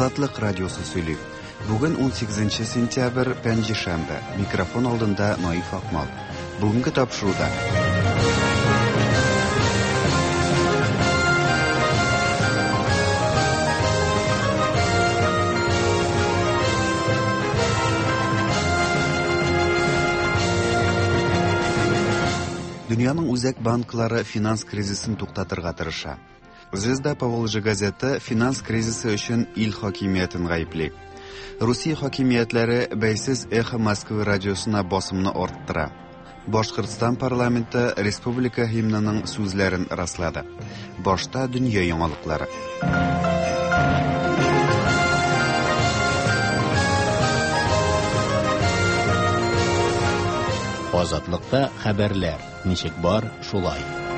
Азатлык радиосы сөйли. Бүген 18 сентябрь, пәнҗешәмбе. Микрофон алдында Наиф Акмал. Бүгенге тапшыруда. Дөньяның үзәк банклары финанс кризисын туктатырга тырыша. Звезда Поволжья газеты финанс кризисы өчен ил хакимиятен гаепли. Русия хакимиятләре бәйсез Эхо Москвы радиосына басымны арттыра. Башкортстан парламенты республика гимнының сүзләрен раслады. Башта дөнья яңалыклары. Азатлыкта хәбәрләр. Ничек бар, шулай.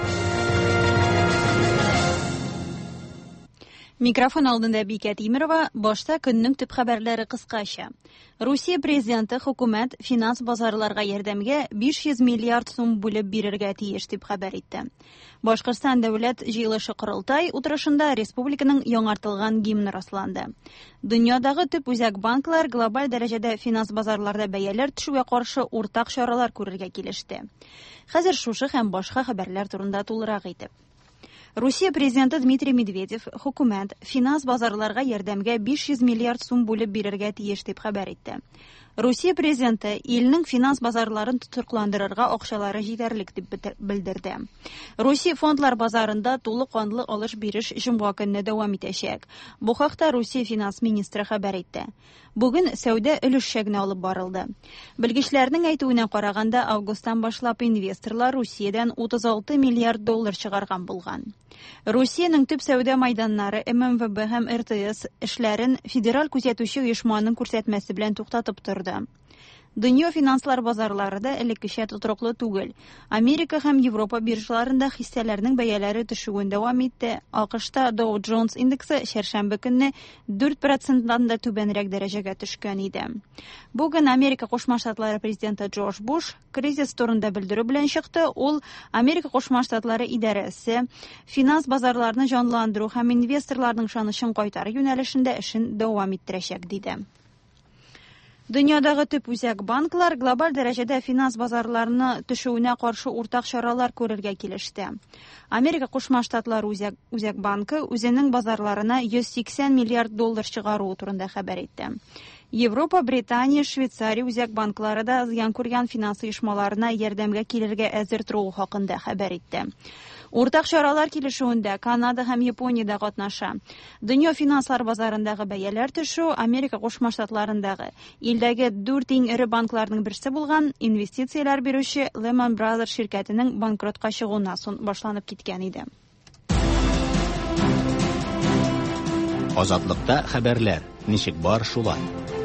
Микрофон алдында Бикә Тимирова, башта көннең төп хәбәрләре кыскача. Русия президенты хөкүмәт финанс базарларга ярдәмгә 500 миллиард сум бүлеп бирергә тиеш дип хәбәр итте. Башкортстан дәүләт җыелышы корылтай утырышында республиканың яңартылган гимны расланды. Дөньядагы төп үзәк банклар глобаль дәрәҗәдә финанс базарларда бәяләр төшүгә каршы уртак чаралар күрергә килеште. Хәзер шушы һәм башка хәбәрләр турында тулырак итеп. Русия президенты Дмитрий Медведев хөкүмәт финанс базарларга ярдәмгә 500 миллиард сум бүлеп бирергә тиеш дип хәбәр итте. Русия президенты илнең финанс базарларын тотрыкландырырга акчалары җитәрлек дип белдерде. Русия фондлар базарында тулы канлы алыш-биреш җомга көнне дәвам итәчәк. Бу хакта Русия финанс министры хәбәр итте. Бүген сәүдә өлешчәгенә алып барылды. Белгечләрнең әйтүенә караганда, августан башлап инвесторлар Русиядән 36 миллиард доллар чыгарган булган. Русиянең төп сәүдә майданнары ММВБ һәм РТС эшләрен федераль күзәтүче оешманың күрсәтмәсе белән туктатып торды. Дөнья финанслар базарлары да элеккечә тотрыклы түгел. Америка һәм Европа биржаларында хиссәләрнең бәяләре төшүен дәвам итте. АКШта Dow Jones индексы шәршәмбе көнне 4%-дан да түбәнрәк дәрәҗәгә төшкән иде. Бүген Америка Кушма Штатлары президенты Джордж Буш кризис турында белдерү белән чыкты. Ул Америка Кушма Штатлары идарәсе финанс базарларны җанландыру һәм инвесторларның ышанычын кайтару юнәлешендә эшен дәвам иттерәчәк диде. Дөньядагы төп үзәк банклар глобаль дәрәҗәдә финанс базарларына төшүенә каршы уртак чаралар күрергә килеште. Америка Кушма Штатлары үзәк банкы үзенең базарларына 180 миллиард доллар чыгару турында хәбәр итте. Европа, Британия, Швейцария үзәк банклары да зыян күргән финанс оешмаларына ярдәмгә килергә әзер тору хакында хәбәр итте. Уртак чаралар килешүендә Канада һәм Япония да катнаша. Дөнья финанслар базарындагы бәяләр төшү Америка Кушма Штатларындагы илдәге 4 иң эре банкларның берсе булган инвестицияләр бирүче Lehman Brothers ширкәтенең банкротка чыгуына сон башланып киткән иде. Азатлыкта хәбәрләр. Ничек бар, шулай.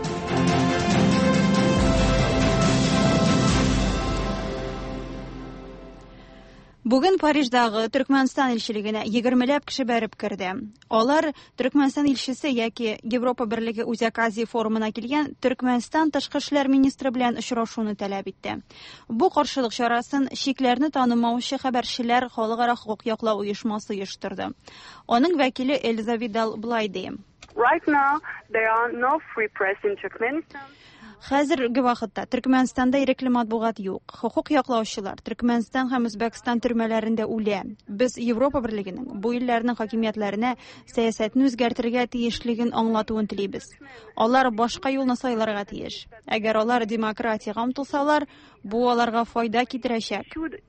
Бүген Париждагы Төркмәнстан илчелегенә 20ләп кеше бәреп керде. Алар Төркмәнстан илчесе яки Европа Берлеге Үзәк Азия форумына килгән Төркмәнстан тышкы эшләр министры белән очрашуны таләп итте. Бу каршылык чарасын шикләрне танымаучы хәбәрчеләр халыкара хукук яклау оешмасы оештырды. Аның вәкиле Эльза Видал булай ди. Right now there are no free press in Turkmenistan. Хәзерге вакытта Төркмәнстанда ирекле матбугат юк. Хукук яклаучылар Төркмәнстан һәм Үзбәкстан төрмәләрендә үлә. Без Европа Берлегенең бу илләрнең хакимиятләренә сәясәтне үзгәртергә тиешлеген аңлатуын телибез. Алар башка юлны сайларга тиеш. Әгәр алар демократиягә омтылсалар, бу аларга файда китерәчәк.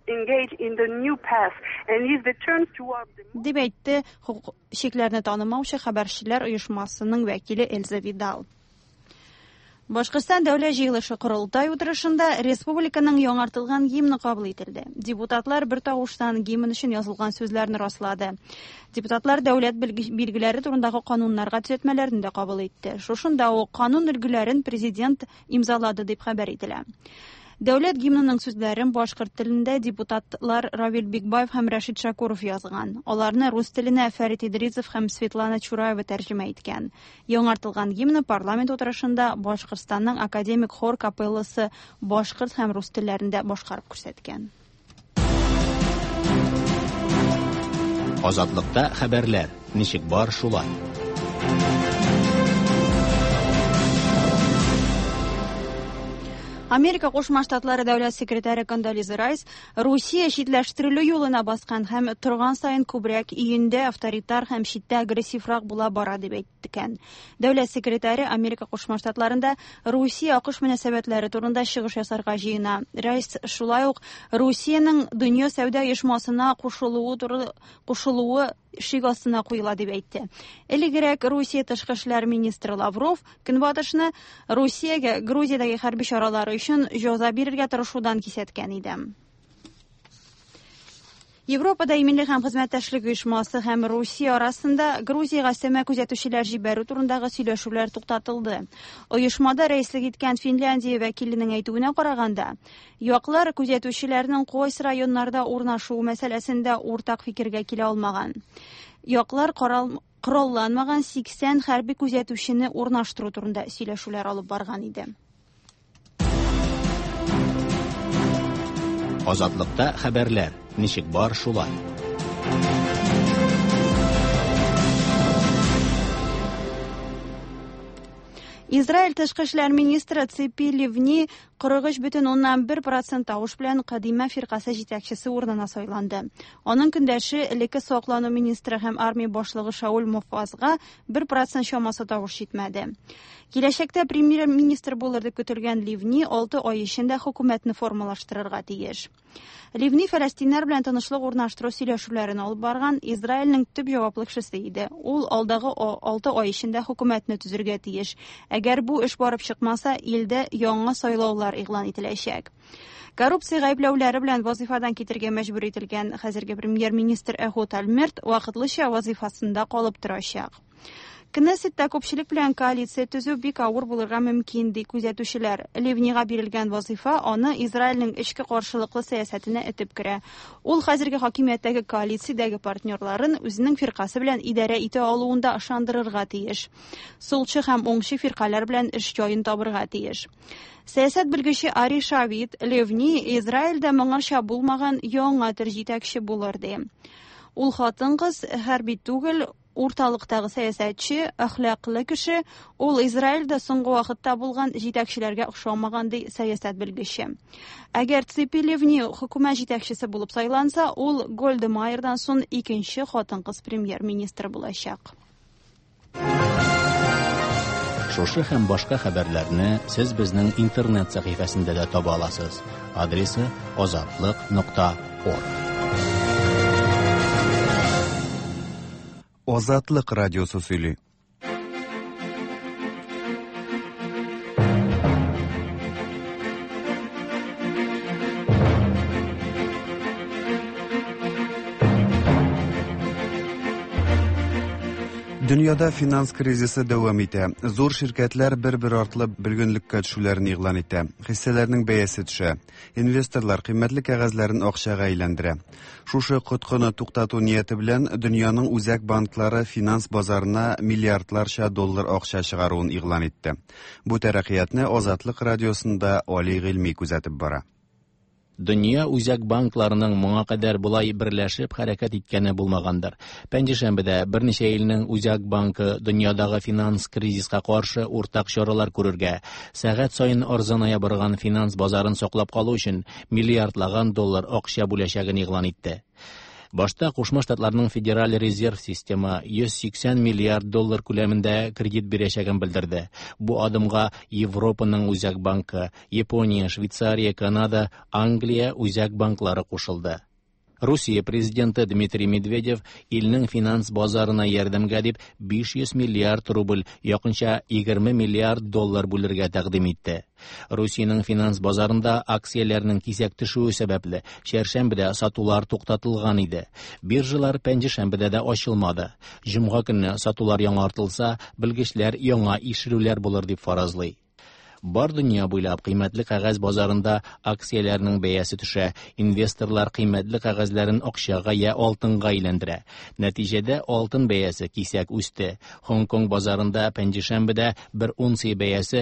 Дип әйтте хукук шикләрне танымаучы хәбәрчеләр оешмасының вәкиле Эльза Видал. Башкортстан дәүләт җыелышы корылтай утырышында республиканың яңартылган гимны кабул ителде. Депутатлар бер тавыштан гимн өчен язылган сүзләрне раслады. Депутатлар дәүләт билгеләре турындагы кануннарга төзәтмәләрне дә кабул итте. Шушында ук канун өлгеләрен президент имзалады дип хәбәр ителә. Дәүләт гимнының сүзләрен башкорт телендә депутатлар Равил Бикбаев һәм Рашид Шакуров язган. Аларны рус теленә Фәрит Идрисов һәм Светлана Чураева тәрҗемә иткән. Яңартылган гимны парламент утырышында Башкортстанның академик хор капелласы башкорт һәм рус телләрендә башкарып күрсәткән. Азатлыкта хәбәрләр. Ничек бар, шулай. Америка Кушма Штатлары дәүләт секретаре Кондолиза Райс Русия читләштерелү юлына баскан һәм торган сайын күбрәк июньдә авторитар һәм читтә агрессиврак була бара дип әйткән. Дәүләт секретаре Америка Кушма Штатларында Русия-АКШ мөнәсәбәтләре турында чыгыш ясарга җыена. Райс шулай ук Русиянең дөнья сәүдә оешмасына кушылуы шик астына куела дип әйтте. Элегрәк Русия тышкы эшләр министры Лавров Көнбатышны Русиягә Грузиядәге хәрби чаралары өчен җәза бирергә тырышудан кисәткән иде. Европада иминлек һәм хезмәттәшлек оешмасы һәм Русия арасында Грузиягә сәма күзәтүчеләр җибәрү турындагы сөйләшүләр туктатылды. Оешмада рәислек иткән Финляндия вәкиленең әйтүенә караганда, яклар күзәтүчеләрнең кайсы районнарда урнашуы мәсьәләсендә уртак фикергә килә алмаган. Яклар коралланмаган 80 хәрби күзәтүчене урнаштыру турында сөйләшүләр алып барган иде. Азатлыкта хәбәрләр. Ничек бар шулай. Израиль тышкы эшләр министры Ципи Ливни 43,1% тавыш белән кадимә фиркасы җитәкчесе урынына сайланды. Аның көндәше элекке саклану министры һәм армия башлыгы Шауль Мофазга 1% чамасы тавыш җитмәде. Киләчәктә премьер-министр булыр дип көтелгән Ливни 6 ай эчендә хөкүмәтне формалаштырырга тиеш. Ливни фәләстиннәр белән тынычлык урнаштыру сөйләшүләрен алып барган Израильнең төп җаваплы кешесе иде. Ул алдагы 6 ай эчендә хөкүмәтне төзергә тиеш. Әгәр бу эш барып чыкмаса, илдә яңа сайлаулар игълан ителәчәк. Коррупция гаепләүләре белән вазифадан китергә мәҗбүр ителгән хәзерге премьер-министр Эхуд Альмерт вакытлыча вазифасында калып торачак. Кнессетта күпчелек белән коалиция төзү бик авыр булырга мөмкин ди күзәтүчеләр. Ливнига бирелгән вазифа аны Израильнең эчке каршылыклы сәясәтенә этеп керә. Ул хәзерге хакимияттәге коалициядәге партнерларын үзенең фиркасы белән идарә итә алуында ышандырырга тиеш. Сулчы һәм уңчы фиркалар белән эш җаен табырга тиеш. Сәясәт белгече Ари Шавид Ливни Израильдә моңарча булмаган яңа төр җитәкче булыр ди. Ул хатын-кыз хәрби түгел, урталыктагы сәясәтче, әхлаклы кеше, ул Израильдә соңгы вакытта булган җитәкчеләргә охшамаган ди сәясәт белгече. Әгәр Ципи Ливни хөкүмәт җитәкчесе булып сайланса, ул Гольдемайердан соң икенче хатын-кыз премьер-министр булачак. Шушы һәм башка хәбәрләрне сез безнең интернет сәхифәсендә дә таба аласыз. Адресы azatlyk.org. Азатлык радиосы сөйли. Дөньяда финанс кризисы дәвам итә. Зур ширкәтләр бер-бер артлы бөлгенлеккә төшүләрен игълан итә. Хиссәләрнең бәясе төшә. Инвесторлар кыйммәтле кәгазьләрен акчага әйләндерә. Шушы коткыны туктату нияте белән дөньяның үзәк банклары финанс базарына миллиардларча доллар акча чыгаруын игълан итте. Бу тәрәккыятне Азатлык радиосында Али Гыйльми күзәтеп бара. Дөнья үзәк банкларының моңа кадәр булай берләшеп хәрәкәт иткәне булмагандыр. Пәнҗешәмбедә берничә илнең үзәк банкы дөньядагы финанс кризиска каршы уртак чаралар күрергә, сәгать саен арзаная барган финанс базарын саклап калу өчен миллиардлаган доллар акча бүләчәген игълан итте. Башта Кушма Штатларының Федераль резерв система 180 миллиард доллар күләмендә кредит бирәчәген белдерде. Бу адымга Европаның үзәк банкы, Япония, Швейцария, Канада, Англия үзәк банклары кушылды. Русия президенты Дмитрий Медведев илнең финанс базарына ярдәмгә дип 500 миллиард рубль, якынча 20 миллиард доллар бүлергә тәкъдим итте. Русиянең финанс базарында акцияләрнең кисәк төшүе сәбәпле чәршәмбедә сатулар туктатылган иде. Биржалар пәнҗешәмбедә дә ачылмады. Җомга көнне сатулар яңартылса, белгечләр яңа ишерүләр булыр дип фаразлый. Бар дөнья буйлап кыйммәтле кәгазь базарында акцияләрнең бәясе төшә. Инвесторлар кыйммәтле кәгазьләрен акчага я алтынга әйләндерә. Нәтиҗәдә алтын бәясе кисәк үсте. Хонконг базарында пәнҗешәмбедә бер унция бәясе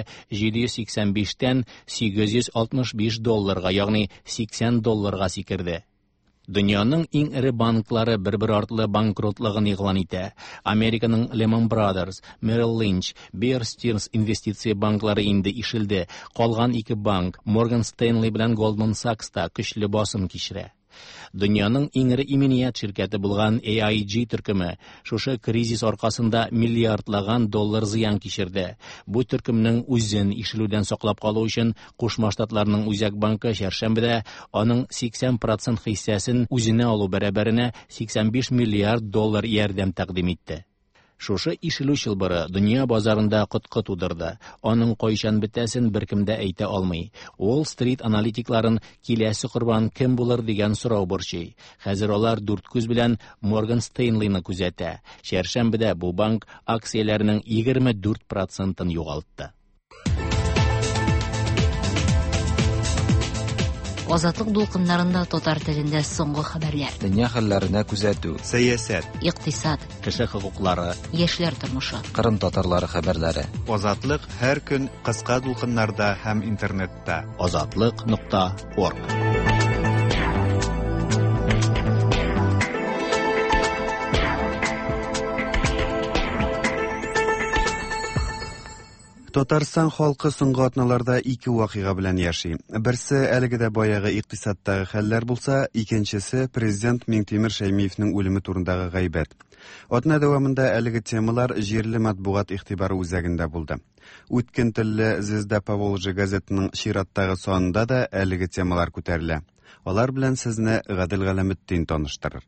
785-тән 865 долларга, ягъни 80 долларга сикерде. Дөньяның иң ире банклары бер-бер артлы банкротлыгын игълан итә. Американың Lehman Brothers, Merrill Lynch, Bear Stearns инвестиция банклары инде ишелде. Калган ике банк, Morgan Stanley белән Goldman Sachs та көчле басым кичерә. Дөньяның иң ире иминият ширкәте булган AIG төркеме шушы кризис аркасында миллиардлаган доллар зыян кичерде. Бу төркемнең үзен ишелүдән саклап калу өчен Кушма Штатларның Үзәк банкы чәршәмбедә аның 80% хиссәсен үзенә алу бәрабәренә 85 миллиард доллар ярдәм тәкъдим итте. Шушы ишелү чылбыры дөнья базарында коткы тудырды. Аның кайчан бетәсен беркем дә әйтә алмый. Уолл-стрит аналитикларын киләсе корбан кем булыр дигән сорау борчый. Хәзер алар дүрт күз белән Morgan Stanley-ны күзәтә. Чәршәмбедә бу банк акцияләренең 24%-ын югалтты. Азатлык дулкыннарында татар телендә соңгы хәбәрләр. Дөнья хәлләренә күзәтү, Сәясәт, Икътисад, Кеше хокуклары, яшьләр тормышы. Кырым татарлары хәбәрләре. Азатлык һәр көн кыска дулкыннарда һәм интернетта. Azatlyk.org. Татарстан халкы соңгы атналарда ике вакыйга белән яши. Берсе әлегедә баягы икътисадтагы хәлләр булса, икенчесе президент Миңтимер Шәймиевнең үлеме турындагы гайбәт. Атна дәвамында әлеге темалар җирле матбугат игътибары үзәгендә булды. Үткен телле Звезда Поволжья газетының чираттагы санында да әлеге темалар күтәрелә. Алар белән сезне Гадел Галәметдин таныштырыр.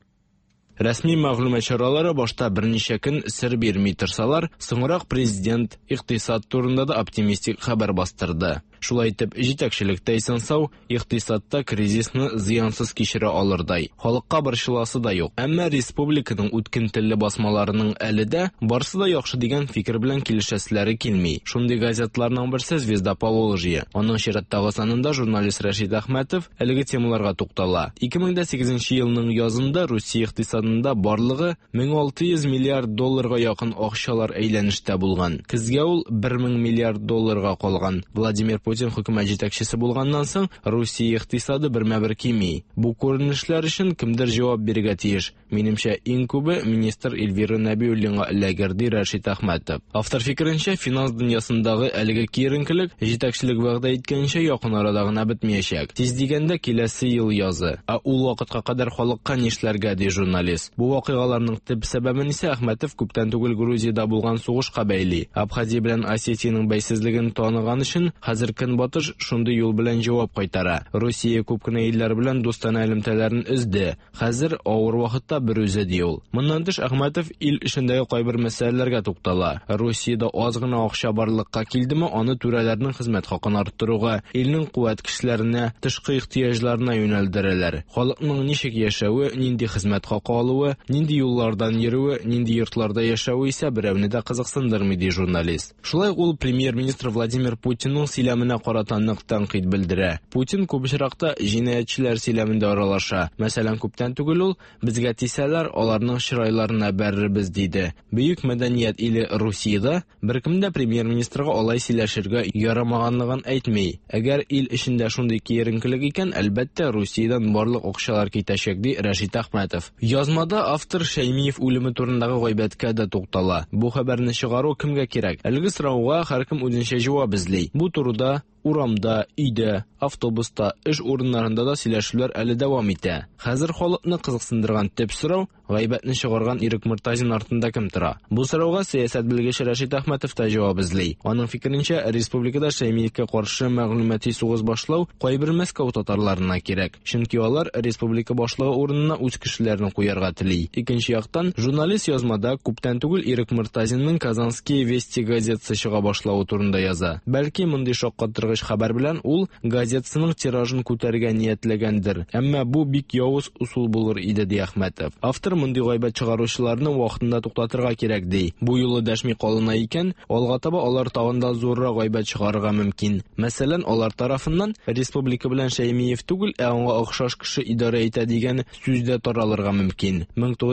Рәсми мәгълүмат чаралары башта берничә көн сер бирми торсалар, соңрак президент икътисад турында да оптимистик хәбәр бастырды. Шулай итеп, җитәкчелектә исән-сау икътисадта кризисны зыянсыз кичерә алырдай. Халыкка борчыласы да юк. Әмма республиканың үткен телле басмаларының әле дә барсы да яхшы дигән фикер белән килешәселәре килми. Шундый газетларның берсе Звезда Поволжья. Аның чираттагы санында журналист Рәшит Әхмәтов әлеге темаларга туктала. 2008 елның язында Русия икътисадында барлыгы 1600 миллиард долларга якын акчалар әйләнештә булган. Көзгә ул 1000 миллиард долларга калган. Владимир Путин хөкүмәт җитәкчесе булганнан соң Русия икътисады бермә-бер кими. Бу күренешләр өчен кемдер җавап бирергә тиеш. Минемчә, иң күбе министр Эльвира Нәбиуллинга эләгерди Рәшит Әхмәтов. Автор фикеренчә, финанс дөньясындагы әлеге киеренкелек җитәкчелек вәгъдә иткәнчә якын арада гына бетмәячәк. Тиз дигәндә киләсе ел язы. Ул вакытка кадәр халыкка нишләргә ди журналист. Бу вакыйгаларның төп сәбәбен исә Әхмәтов күптән түгел Грузиядә булган сугышка бәйли. Абхазия белән Осетиянең бәйсезлеген таныган өчен хәзер Көнбатыш шундый юл белән җавап кайтара. Русия күп кенә илләр белән достана элемтәләрен өзде. Хәзер авыр вакытта бер үзе ди ул. Моннан тыш Әхмәтов ил эшендәге кайбер мәсьәләләргә туктала. Русиядә аз гына акча барлыкка килдеме, аны түрәләрнең хезмәт хакын арттыруга, илнең куәт кешеләренә, тышкы ихтыяҗларына юнәлдерәләр. Халыкның ничек яшәве, нинди хезмәт хакы алуы, нинди юллардан йөрүе, нинди йортларда яшәве исә берәүне дә кызыксындырмый ди журналист. Шулай ул премьер-министр Владимир Путинның сөйләменә карата нык тәнкыйть белдерә. Путин күп очракта җинаятьчеләр сөйләмендә аралаша. Мәсәлән, күптән түгел ул безгә тисәләр, аларның чырайларына бәрербез диде. Бөек мәдәният иле Русиядә беркемдә премьер-министрга алай сөйләшергә ярамаганлыгын әйтми. Әгәр ил эчендә шундый киеренкелек икән, әлбәттә Русиядән барлык акчалар китәчәк ди Рәшит Әхмәтов. Язмада автор Шәймиев үлеме турындагы гайбәткә дә туктала. Бу хәбәрне чыгару кемгә кирәк? Әлеге сорауга һәркем үзенчә җавап эзли. Бу турыда урамда, өйдә, автобуста, эш урыннарында да сөйләшүләр әле дәвам итә. Хәзер халыкны кызыксындырган төп сорау гайбәтне чыгарган Ирек Мортазин артында кем тора? Бу сорауга сәясәт белгече Рәшит Әхмәтов та җавап эзли. Аның фикеренчә, республикада Шәймиевкә каршы мәгълүмати сугыш башлау кайбер Мәскәү татарларына кирәк. Чөнки алар республика башлыгы урынына үз кешеләрен куярга тели. Икенче яктан, журналист язмада күптән түгел Ирек Мортазинның Казанские вести газетасы чыга башлауы турында яза. Бәлки мондый шаккатыргыч хәбәр белән ул газетасының тиражын күтәргә ниятләгәндер. Әмма бу бик явыз усул булыр иде ди Әхмәтов. Автор мондый гайбәт чыгаручыларны вакытында туктатырга кирәк ди. Бу юлы дәшми калына икән, алга таба алар тагында зуррак гайбәт чыгарырга мөмкин. Мәсәлән, алар тарафыннан республика белән Шәймиев түгел, аңа охшаш кеше идарә итә дигән сүз дә таралырга мөмкин.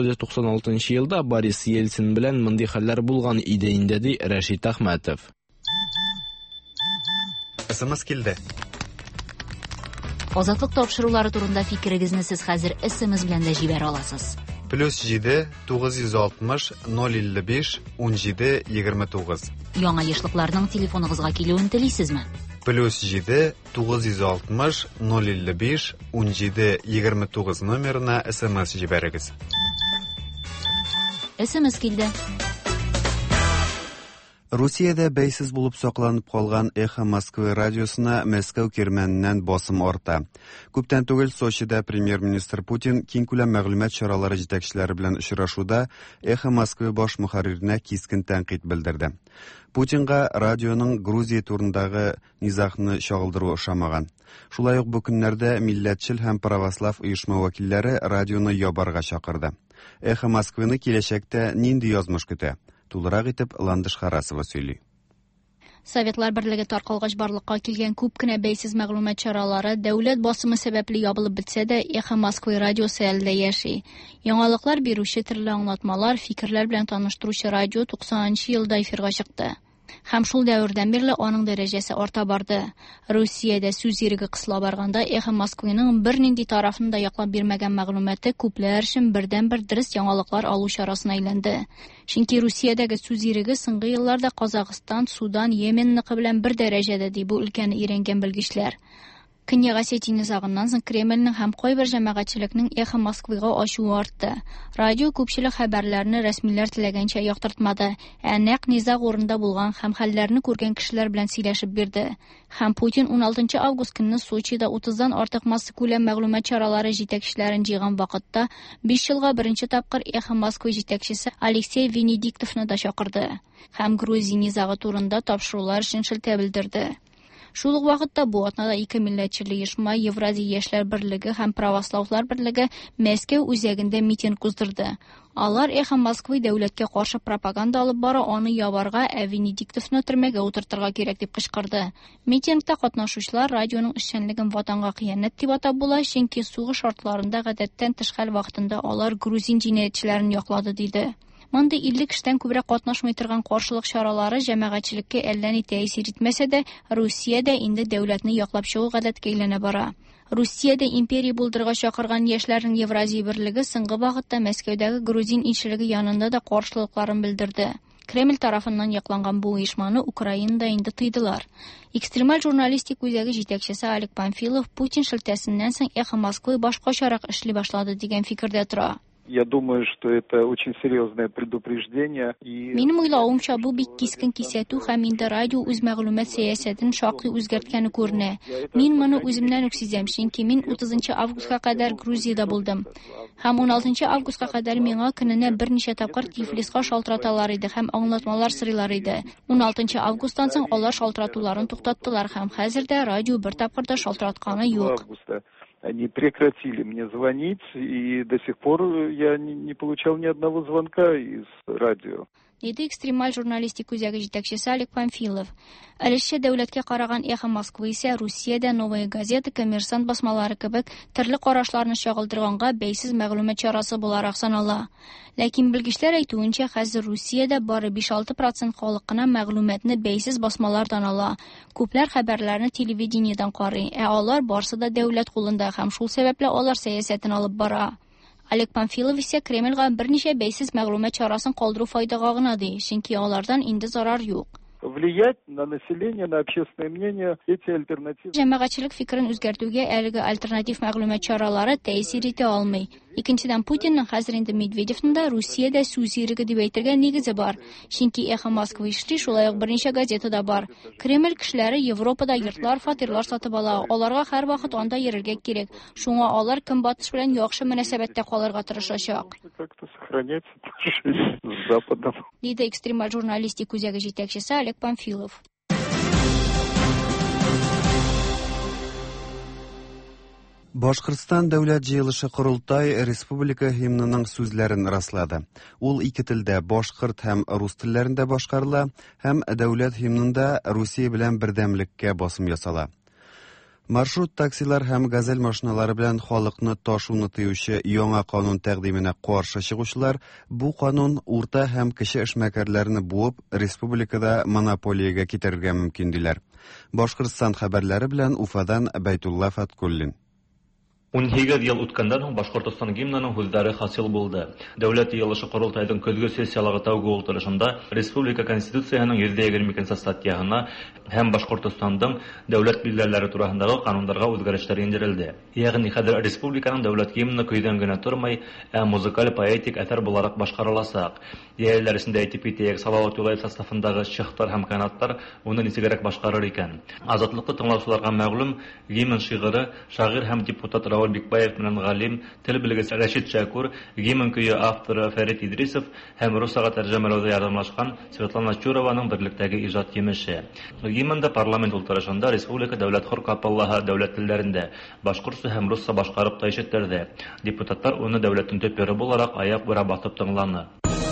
1996 елда Борис Ельцин белән мондый хәлләр булган иде инде ди Рәшит Әхмәтов. СМС килде. Азатлык тапшырулары турында фикерегезне сез хәзер SMS белән дә җибәрә аласыз. +7 960 055 17 29. Яңа ешлыкларның телефоныгызга килүен телисезме? +7 960 055 17 29 номерына SMS җибәрегез. SMS килде. Русиядә бәйсез булып сакланып калган Эхо Москвы радиосына Мәскәү кирмәненнән басым арта. Күптән түгел Сочида премьер-министр Путин киң күләм мәгълүмат чаралары җитәкчеләре белән очрашуда Эхо Москвы баш мөхәрриренә кискен тәнкыйть белдерде. Путинга радионың Грузия турындагы низахны чагылдыру ошамаган. Шулай ук бу көннәрдә милләтчел һәм православ оешма вәкилләре радионы ябарга чакырды. Эхо Москвыны киләчәктә нинди язмыш көтә? Тулырак итеп Ландыш Харасова сөйли. Советлар берлеге таркалгач барлыкка килгән күп кенә бәйсез мәгълүмат чаралары дәүләт басымы сәбәпле ябылып бетсә дә, Эхо Москвы радиосы әлдә яши. Яңалыклар бирүче төрле аңлатмалар, фикерләр белән таныштыручы радио 90-нчы елда эфирга чыкты. Һәм шул дәвердән бирле аның дәрәҗәсе арта барды. Русиядә сүз иреге кысыла барганда Эхо Москваның бернинди тарафын да яклап бирмәгән мәгълүматы күпләр өчен бердән-бер дөрес яңалыклар алу чарасына әйләнде. Чөнки Русиядәге сүз иреге соңгы елларда Казакъстан, Судан, Йеменники белән бер дәрәҗәдә ди бу өлкәне өйрәнгән белгечләр. Көньяк Осетия низагыннан соң Кремльнең һәм кайбер җәмәгатьчелекнең Эхо Москвыга ачуы артты. Радио күпчелек хәбәрләрне рәсмиләр теләгәнчә яктыртмады, ә нәкъ низаг урында булган һәм хәлләрне күргән кешеләр белән сөйләшеп бирде. Һәм Путин 16 август көнне Сочида 30дан артык масса күләм мәгълүмат чаралары җитәкчеләрен җыйган вакытта 5 елга беренче тапкыр Эхо Москвы җитәкчесе Алексей Венедиктовны да чакырды. Һәм Грузия низагы турында тапшырулар өчен шелтә белдерде. Шул ук вакытта бу атнада ике милләтчел оешма, Евразия яшьләр берлеге һәм православлар берлеге Мәскәү үзәгендә митинг уздырды. Алар Эхо Москвы дәүләткә каршы пропаганда алып бара, аны ябарга, ә Венедиктовны төрмәгә утыртырга кирәк дип кычкырды. Митингта катнашучылар радионың эшчәнлеген ватанга кыянәт дип атап була, чөнки сугыш шартларында гадәттән тыш хәл вакытында алар грузин җинаятьчеләрен яклады диде. Монда 50 кештән күбрәк катнашмый торган каршылык чаралары җәмәгатьчелеккә әллә ни тәэсир итмәсә дә, Русиядә инде дәүләтне яклап чыгу гадәткә әйләнә бара. Русиядә империя булдырырга чакырган яшьләрнең Евразия берлеге соңгы вакытта Мәскәүдәге грузин илчелеге янында да каршылыкларын белдерде. Кремль тарафыннан якланган бу оешманы Украинада инде тыйдылар. Экстремаль журналистик үзәге җитәкчесе Олег Памфилов Путин шелтәсеннән соң Эхо Москвы башкачарак эшли башлады дигән фикердә тора. Я думаю, что это очень серьезное предупреждение. Минем уйлавымча, бу бик кискен кисәтү һәм инде радио үз мәгълүмат сәясәтен шактый үзгәрткәне күренә. Мин моны үземнән үк сизәм, чөнки мин 30 августка кадәр Грузиядә булдым. Һәм 16 августка кадәр миңа көненә берничә тапкыр Тифлиска шалтыраталар иде һәм аңлатмалар сырыйлар иде. 16 августтан соң алар шалтыратуларын туктаттылар һәм хәзердә радио бер тапкыр да шалтыратканы юк. Они прекратили мне звонить, и до сих пор я не получал ни одного звонка из радио. Диде экстремаль журналистик үзәге җитәкчесе Олег Памфилов. Әлешчә дәүләткә караган Эхо Москвы исә Русиядә Новая газета, Коммерсант басмалары кебек төрле карашларны чагылдырганга бәйсез мәгълүмат чарасы буларак санала. Ләкин белгечләр әйтүенчә, хәзер Русиядә бары 5-6% халык кына мәгълүматны бәйсез басмалардан ала. Күпләр хәбәрләрне телевидениедән карый, ә алар барсы да дәүләт кулында һәм шул сәбәпле алар сәясәтен алып бара. Олег Памфилов исә Кремльгә берничә бәйсез мәгълүмат чарасын калдыру файдага гына ди, чөнки алардан инде зарар юк. Влиять на население, на общественное мнение, эти альтернативы. Җәмәгатьчелек фикерен үзгәртүгә әлеге альтернатив мәгълүмат чаралары тәэсир итә алмый. Икенчедән, Путинның хәзер инде Медведевның да Русиядә сүз иреге дип әйтергә нигезе бар. Чөнки Эхо Москвы эшли, шулай ук берничә газета да бар. Кремль кешеләре Европада йортлар, фатирлар сатып ала. Аларга һәр вакыт анда йөрергә кирәк. Шуңа алар Көнбатыш белән яхшы мөнәсәбәттә калырга тырышачак. Как-то сохранять отношения с Западом. Диде экстремаль журналистик үзәге җитәкчесе Олег Памфилов. Башкортстан дәүләт җыелышы Корылтай республика гимнының сүзләрен раслады. Ул ике телдә, башкорт һәм рус телләрендә башкарыла, һәм дәүләт гимнында Русия белән бердәмлеккә басым ясала. Маршрут таксилар һәм газель машиналары белән халыкны ташуны тыючы яңа канун тәкъдименә каршы чыгучылар бу канун урта һәм кече эшмәкәрләрне буып, республикада монополиягә китерергә мөмкин диләр. Башкортстан хәбәрләре белән Уфадан Бәйтулла Фаткуллин. 18 ел үткәндән һуң Башкортстан гимнының һүзләре хасил булды. Дәүләт йыелышы Корылтайның көзге сессиялыгы тәүге утырышында Республика Конституциясының 122 статьясына һәм Башкортстандың дәүләт билгеләре турысындагы кануннарга үзгәрешләр индерелде. Ягъни хәзер республиканың дәүләт гимны көйдән генә тормый, музыкаль поэтик әсәр буларак башкарылачак. Яелләрендә әйтеп китәек, Салават Юлаев составындагы шихтар һәм канаттар уны нисегәрәк башкарыр икән. Азатлыкны тыңлаучыларга мәгълүм, гимн шигыре шагыйрь һәм депутат Равил Бикбаев менән галим, тел белгеч Рәшит Шәкүр, гимн көе авторы Фәрит Идрисов һәм руссага тәрҗемәләүдә ярдәмлашкан Светлана Чурованың берлектәге иҗат җимеше. Гимнда парламент утырышында республика дәүләт хор капеллаһы дәүләт телләрендә башкортча һәм русча башкарып та ишеттерде. Депутатлар уны дәүләтнең төп буларак аяк бура басып тыңланы.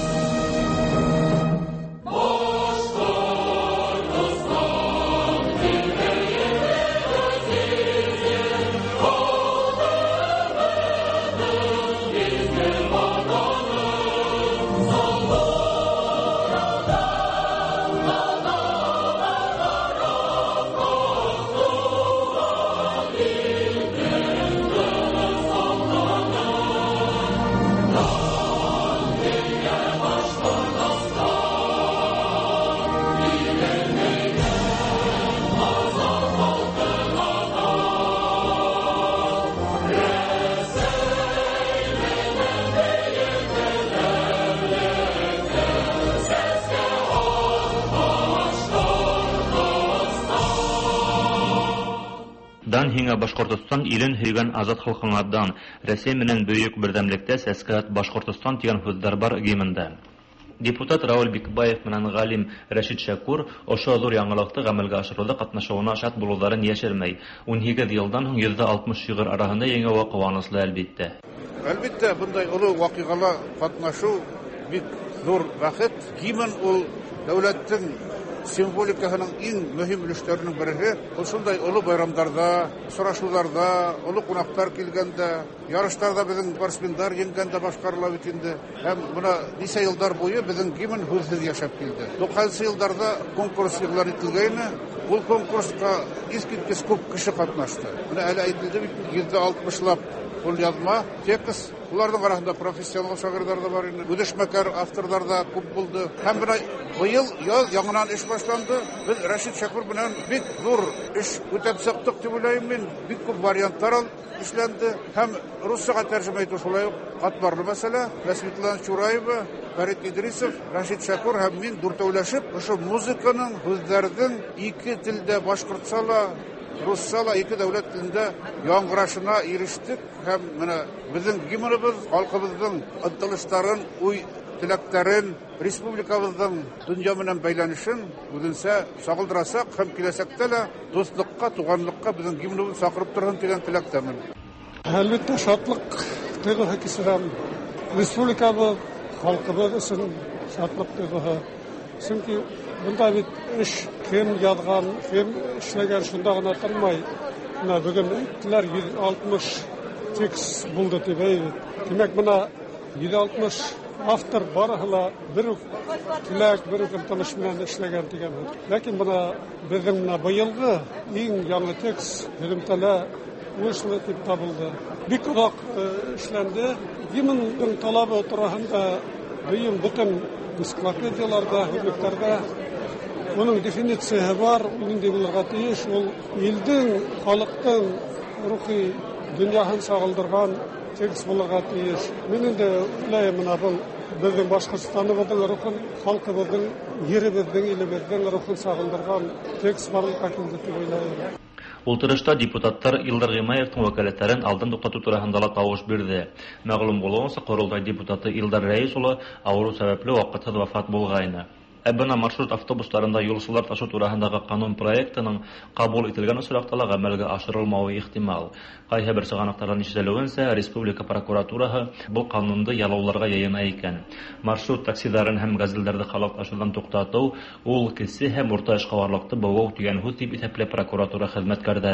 Дан һиңа Башкортстан илен һөйгән азат халкыңардан, Россия менән бөек бердәмлектә сәскәт Башкортстан дигән һүзләр бар гимнда. Депутат Равил Бикбаев менән галим Рәшит Шәкүр ошо зур яңалыкты гамәлгә ашыруда катнашуына шат булуларын яшермәй. 12 елдан һуң 160 шигырь арасында еңәве куанычлы әлбәттә. Әлбәттә, bunday олы вакыйгалар катнашу бик зур бәхет. Гимн ул дәүләттең символикаһының иң мөһим өлешләренең бере. Ул шундай олы байрамнарда, сорашуларда, олы кунактар килгәндә, ярышларда безнең спортсменнар җиңгәндә башкарыла бит инде. Һәм моны ничә еллар буе безнең гимн һүзсез яшәп килде. 90 елларда конкурс игълан ителгәйне. Ул конкурска искиткеч күп кеше катнашты. Менә әле әйтелде бит 160лап ул язма, текст. Уларның арасында профессионал шагыйрьләр да бар иде. Үдешмәкәр авторлар да күп булды. Һәм быел яңадан эш башланды. Без Рәшит Шәкүр белән бик зур эш үтәп чыктык дип уйлыйм мин. Бик күп вариантлар эшләнде. Һәм руссага тәрҗемә итү шулай ук катмарлы мәсьәлә. Светлана Чураева, Фәрит Идрисов, Рәшит Шәкүр һәм мин дүртәүләшеп ошо музыканың һүзләрен ике телдә башкортчала, руссала ике дәүләт телендә яңгырашына ирештек. Һәм менә безнең гимныбыз халкыбызның ынтылышларын, уй теләкләрен, республикабызның дөнья белән бәйләнешен үзенсә сагылдырасак һәм киләсәктә дә дуслыкка, туганлыкка безнең гимныбыз сакырып торган дигән теләктәмен. Әлбәттә шатлык тойгыһы кисерәм. Республикабыз, халкыбыз өчен шатлык тойгыһы. Чөнки бунда бит эш кем язган, кем эшләгән шунда гына тормай. Менә бүген теләр 160 текст булды дип әйтеп. Димәк, менә 160 автор барыһы бер теләк, бер ынтылыш белән эшләгән дигән. Ләкин менә безнең менә быелгы иң яңа текст һөҗүмтәлә уңышлы дип табылды. Бик озак эшләнде. Гимнның талабы турысында бөек бөтен энциклопедияларда, хөрмәтләрдә уның дефинициясе бар, нинди булырга тиеш. Ул илдең, халыктың рухи дөньяһын сагылдырган текст булырга тиеш. Мин инде уйлыйм, менә бу безнең Башкортстаныбызның рухын, халкыбызның, йөребезнең, илебезнең рухын сагылдырган текст барлыкка килде дип уйлыйм. Ултырышта депутаттар Илдар Гыймаевтың вәкаләтләрен алдан туктату турысында ла тавыш бирде. Мәгълүм булуынча, Корылтай депутаты Илдар Рәис улы авыру сәбәпле вакытсыз вафат булгайны. Бына маршрут автобусларында юлчылар ташу турысындагы канун проектының кабул ителгән очракта ла гамәлгә ашырылмавы ихтимал. Кайһы бер чыганаклардан ишетелүенчә, республика прокуратураһы бу канунды ялауларга яена икән. Маршрут таксиларын һәм газелләрне халык ташудан туктату ул кесе һәм урта эшкаварлыкты бовау дигән һүз дип исәпләп прокуратура хезмәткәрләре.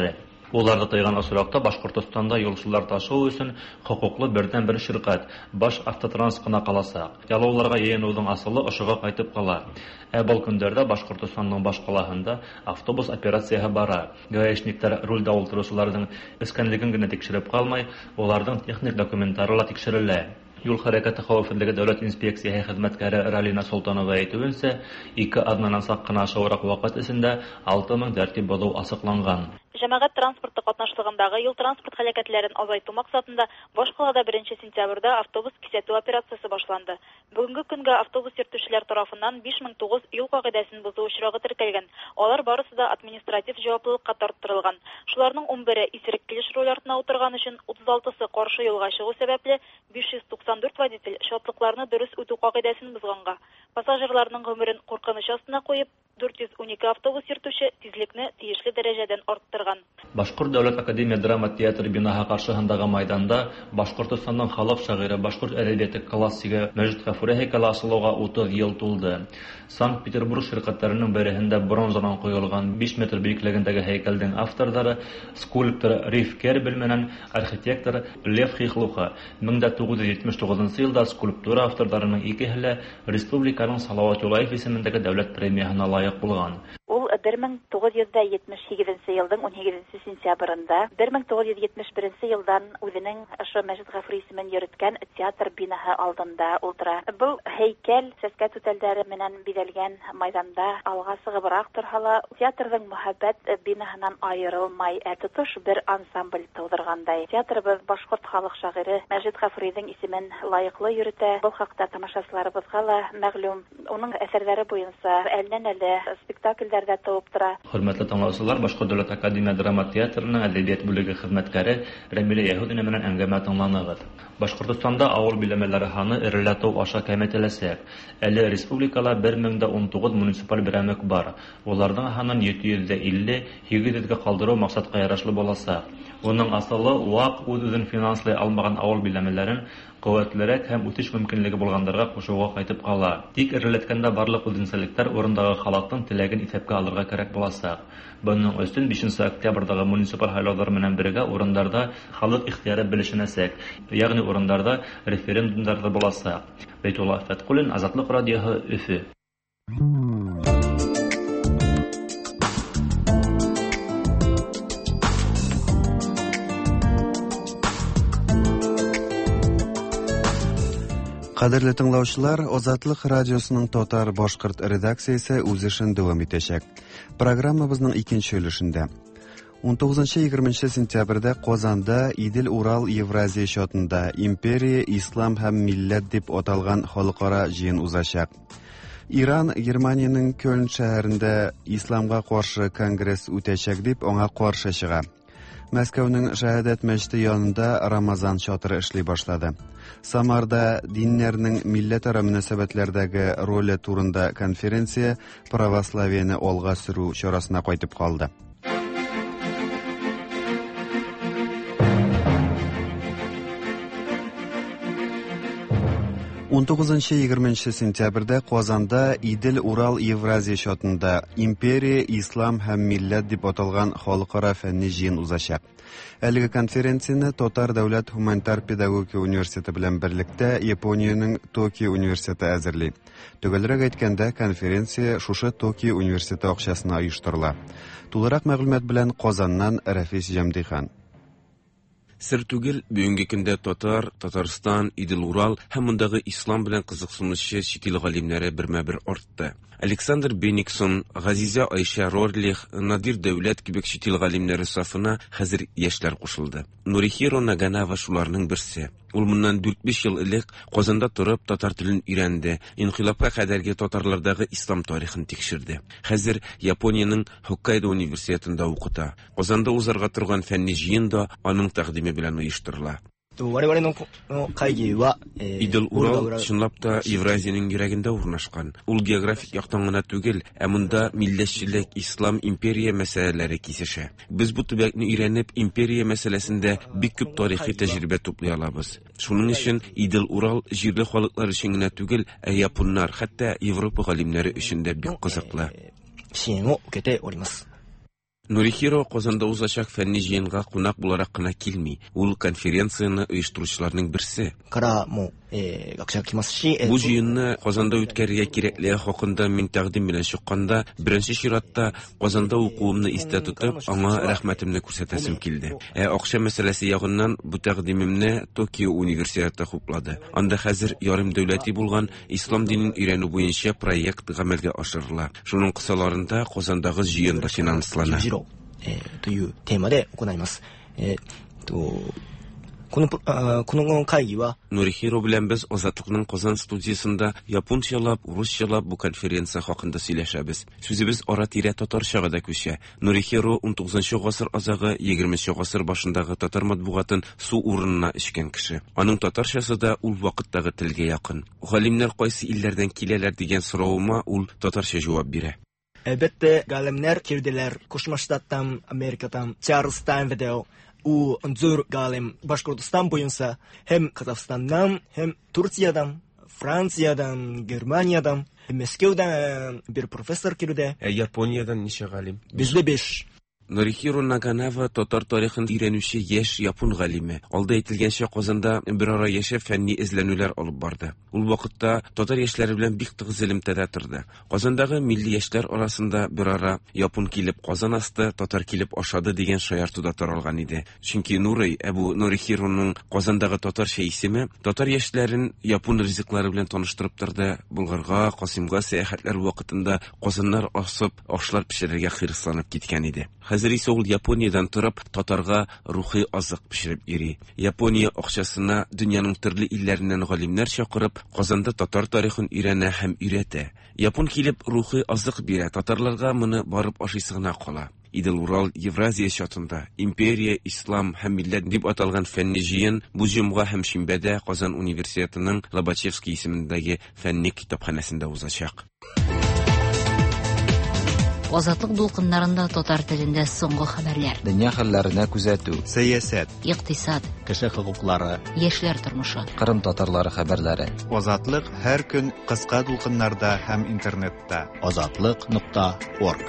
Уларда тайган осракта Башкортостанда юлчылар ташуу өчен хукуклы бердән-бер ширкәт Баш автотранс кына каласа. Ялоуларга яенуудың асылы ошыга кайтып кала. Бұл көндәрдә Башкортостанның баш калаһында автобус операцияһы бара. Гаишниктар рульдә утыручыларның эскәнлеген генә тикшереп калмай, уларның техник документлары ла тикшерелә. Юл хәрәкәте хәвефлеге дәүләт инспекцияһы хезмәткәре Ралина Солтанова әйтүенчә, 2 аднанан сак кына шаурак вакыт эчендә 6000 тәртип булу асыкланган. Җәмәгать транспорты катнашлыгындагы юл транспорт һәлакәтләрен азайту максатында Башкалада 1 сентябрьдә автобус кисәтү операциясе башланды. Бүгенге көнгә автобус йөртүчеләр тарафыннан 5009 юл кагыйдәсен бозу очрагы теркәлгән. Алар барысы да административ җаваплылыкка тарттырылган. Шуларның 11-е исерек килеш роль артына утырган өчен, 36-сы каршы юлга чыгу сәбәпле 594 водитель шатлыкларны дөрес үтү кагыйдәсен бозганга. Пассажирларның гомерен куркыныч астына куеп, 412 автобус йөртүче тизлекне тиешле дәрәҗәдән арттырган. Башкорт дәүләт академия драма театры бинаһы каршыһындагы майданда Башкортостанның халык шагыйре, башкорт әдәбияты классигы Мәҗит Гафури һәйкәле асылуга 30 ел тулды. Санкт-Петербург ширкәтләренең берәһендә бронзадан куелган 5 метр биеклегендәге һәйкәлнең авторлары скульптор Риф Кербель менән архитектор Лев Хихлуха 1979 елда скульптура авторларының икеһе республиканың Салават Юлаев исемендәге дәүләт премиясына лайык булган. Ул 1978 елның 18 сентябрендә 1971 елдан үзенең Мәҗит Гафури исемен йөрткән театр бинаһы алдында ултыра. Бу һәйкәл сәскә түтәлләре менән бизәлгән майданда алга сыгыбрак торһала, театрның мөхәббәт бинаһынан аерылмай, тотыш бер ансамбль тудыргандай. Театрыбыз башкорт халык шагыйре Мәҗит Гафуриның исемен лаеклы йөртә. Бу хакта тамашачыларыбызга ла мәгълүм. Уның әсәрләре буенча әллә-нәле спектакльләрдә туып тора. Хөрмәтле тыңлаучылар, Башкорт дәүләт академия драма театрының әдәбият бүлеге хезмәткәре Рәмилә Яһүдина менән әңгәмә тыңланыгыз. Башкортостанда авыл биләмәләре ханы эреләтү аша кәметеләсәк. Әле республикала 1019 муниципаль берәмек бар. Уларның ханын 750 800-гә калдыру максатка ярашлы булачак. Уның асылы вак үзен финанслый алмаган авыл биләмәләрен куәтлерәк һәм үтеш мөмкинлеге булгандарга кушуга кайтып кала. Тик эреләткәндә барлык үзенчәлектәр урындагы халыкның теләген исәпкә алырга кирәк булачак. Буның өстен 5 октябрьдәге муниципаль хайлаулар менән бергә урындарда халык ихтыяры белешенәсәк, ягъни урындарда референдумнар да булачак. Бәйтулла Фәткулин, Азатлык радиоһы, Өфе. Кадерле тыңлаучылар, Азатлык радиосының Татар башкорт редакциясе үз эшен дәвам итәчәк. Программабызның икенче өлешендә 19-20 сентябрьдә Казанда Идел-Урал Евразия шатында Империя, Ислам һәм милләт дип аталган халыкара җыен узачак. Иран Германиянең Кёльн шәһәрендә исламга каршы конгресс үтәчәк дип аңа каршы чыга. Мәскәүнең Шәһадәт мәчете янында Рамазан чатыры эшли башлады. Самарда диннәрнең милләтара мөнәсәбәтләрдәге роле турында конференция православияне алга сөрү чарасына кайтып калды. 19-20 сентябрьдә Казанда Идел-Урал Евразия шатында Империя, Ислам һәм милләт дип аталган халыкара фәнни җыен узачак. Әлеге конференцияне Татар дәүләт гуманитар педагогика университеты белән берлектә Япониянең Токио университеты әзерли. Төгәлрәк әйткәндә, конференция шушы Токио университеты акчасына оештырыла. Тулырак мәгълүмат белән Казаннан Рафис Җәмдихан. Сер түгел, бүгенге көндә Татарстан, Идел-Урал һәм мондагы ислам белән кызыксынучы чит ил галимнәре бермә-бер артты. Александр Бениксон, Газиза Айша Рорлих, Надир Дәүләт кебек чит ил галимнәре сафына хәзер яшьләр кушылды. Нурихиро Наганава шуларның берсе. Ул моннан 4-5 ел элек Казанда турып татар телен өйрәнде. Инкыйлабка кадәрге татарлардагы ислам тарихын тикшерде. Хәзер Япониянең Хоккайдо университетында укыта. Казанда узарга торган фәнни җыен да аның тәкъдиме белән оештырыла. Идел-Урал чынлап та Евразиянең йөрәгендә урнашкан. Ул географик яктан гына түгел, ә монда милләтчелек, ислам, империя мәсьәләләре кисешә. Без бу төбәкне өйрәнеп, империя мәсьәләсендә бик күп тарихи тәҗрибә туплый алабыз. Шуның өчен Идел-Урал җирле халыклар өчен генә түгел, ә японнар, хәтта Европа галимнәре өчен дә бик кызыклы. Нурихиро Казанда узачак фәнни җыенга кунак буларак кына килми. Ул конференцияны оештыручыларның берсе. Бу җыенны Казанда үткәрергә кирәклеге хакында мин тәкъдим белән чыкканда, беренче чиратта Казанда укуымны истә тотып, аңа рәхмәтемне күрсәтәсем килде. Акча мәсьәләсе ягыннан бу тәкъдимемне Токио университеты хуплады. Анда хәзер ярым дәүләти булган ислам динен өйрәнү буенча проект гамәлгә ашырыла. Шуның кысаларында Казандагы җыен да финанслана. というテーマで行います。この会議は Нурихиро белән без Азатлыкның Казан студиясында япончалап, русчалап бу конференция хакында сөйләшәбез. Сүзебез ара-тирә татарчага да күчә. Нурихиро 19 гасыр азагы 20 гасыр башындагы татар матбугатын су урынына эчкән кеше. Аның татарчасы да ул вакыттагы телгә якын. Галимнәр кайсы илләрдән киләләр дигән соравыма ул татарча җавап бирә. Әлбәттә, галимнәр кирделәр. Кушма Штаттан, Америкадан, Чарльстон видео. У зур галим Башкортстан буенча һәм Казахстаннан, һәм Турциядән, Франциядән, Германиядән, Мәскәүдән бер профессор килде. Япониядән ничә галим? Бездә 5. Нурихиро Наганава татар тарихын өйрәнүче яшь япон галиме. Алда әйтелгәнчә Казанда бер ара яшәп фәнни эзләнүләр алып барды. Ул вакытта татар яшьләре белән бик тыгыз элемтәдә торды. Казандагы милли яшьләр арасында бер ара япон килеп Казан асты, татар килеп ашады дигән шаяртуда таралган иде. Чөнки Нурый Әбу Нурихироның Казандагы татарча исеме татар яшьләрен япон ризыклары белән таныштырып торды. Булгарга, Касымга сәяхәтләр вакытында казаннар асып, ашлар пешерергә хирысланып киткән иде. Хәзер исә ул Япониядән торып татарга рухи азык пешереп йөри. Япония акчасына дөньяның төрле илләреннән галимнәр чакырып, Казанда татар тарихын өйрәнә һәм өйрәтә. Япон килеп рухи азык бирә, татарларга моны барып ашыйсы гына кала. Идел-Урал Евразия чатында империя, ислам һәм милләт дип аталган фәнни җыен бу җомга һәм шимбәдә Казан университетының Лобачевский исемендәге фәнни китапханәсендә узачак. Азатлык дулкыннарында татар телендә соңгы хәбәрләр. Дөнья хәлләренә күзәтү, сәясәт, икътисад, кеше хокуклары, яшьләр тормышы. Кырым татарлары хәбәрләре. Азатлык һәр көн кыска дулкыннарда һәм интернетта. Azatlyk.org.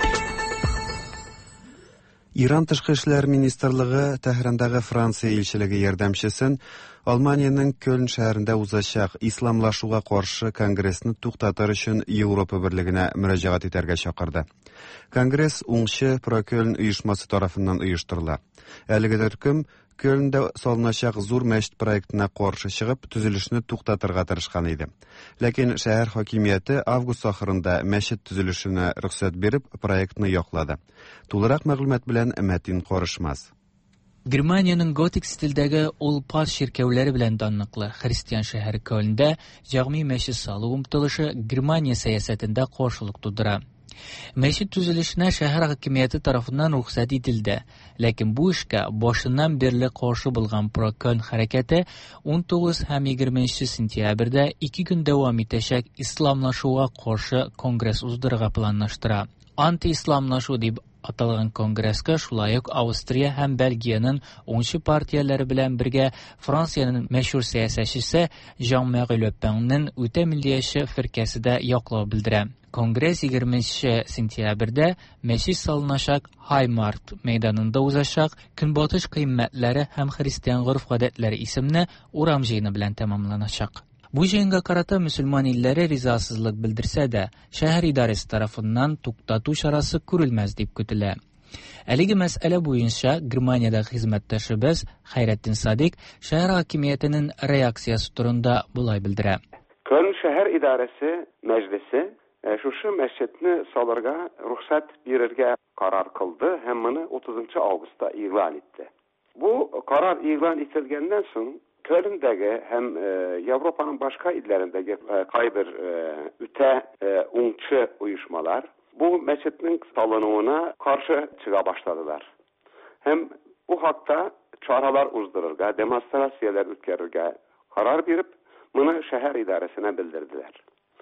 Иран тышкы эшләр министрлыгы Тәһрандагы Франция илчелеге ярдәмчесен Алманиянең Кöln шәһәрендә узачак исламлашуга каршы конгрессны туктатыр өчен Европа берлегенә мөрәҗәгать итәргә чакырды. Конгресс уңчы Pro-Köln оешмасы тарафыннан оештырыла. Әлеге төркем Кölndә салыначак зур мәчет проектына каршы чыгып, төзелешне туктатырга тырышкан иде. Ләкин шәһәр хакимияте август ахырында мәчет төзелешенә рөхсәт биреп, проектны яклады. Тулырак мәгълүмат белән Мәтин Карышмас. Германиянең готик стильдәге Олпас ширкәүләре белән данлыклы христиан шәһәре Кölndә җәгъми мәчет салу омтылышы Германия сәясәтендә каршылык тудыра. Мәчет төзелешенә шәһәр хакимияте тарафыннан рөхсәт ителде, ләкин бу эшкә башыннан бирле каршы булган Pro-Köln хәрәкәте 19 һәм 20 сентябрьдә 2 көн дәвам итәчәк исламлашуга каршы конгресс уздырырга планлаштыра. Анти-исламлашу дип аталган конгресска шулай ук Австрия һәм Бельгиянең уңчы партияләре белән бергә Франциянең мәшһүр сәясәтчесе Jean-Marie Le Penның үтә миллияче фиркәсе дә яклау белдерә. Конгресс 20 сентябрьдә мәчет салыначак Хаймарт мәйданында узачак Көнбатыш кыйммәтләре һәм христиан гореф-гадәтләре исемле урам җыены белән тәмамланачак. Бу җыенга карата мөселман илләре ризасызлык белдерсә дә, шәһәр идарәсе тарафыннан туктату чарасы күрелмәс дип көтелә. Әлеге мәсьәлә буенча Германиядә хезмәттәшебез Хайретдин Садик шәһәр хакимиятенең реакциясе турында булай белдерә. Кöln шәһәр идарәсе мәҗлесе шушы мәчетне салырга рөхсәт бирергә карар кылды һәм моны 30 августта игълан итте. Бу карар игълан ителгәннән соң Kölndәге һәм Европаның башка илләрендәге кайбер үтә уңчы оешмалар бу мәчетнең салынуына каршы чыга башладылар. Һәм бу хакта чаралар уздырырга, демонстрацияләр үткәрергә карар биреп, моны шәһәр идарәсенә белдерделәр.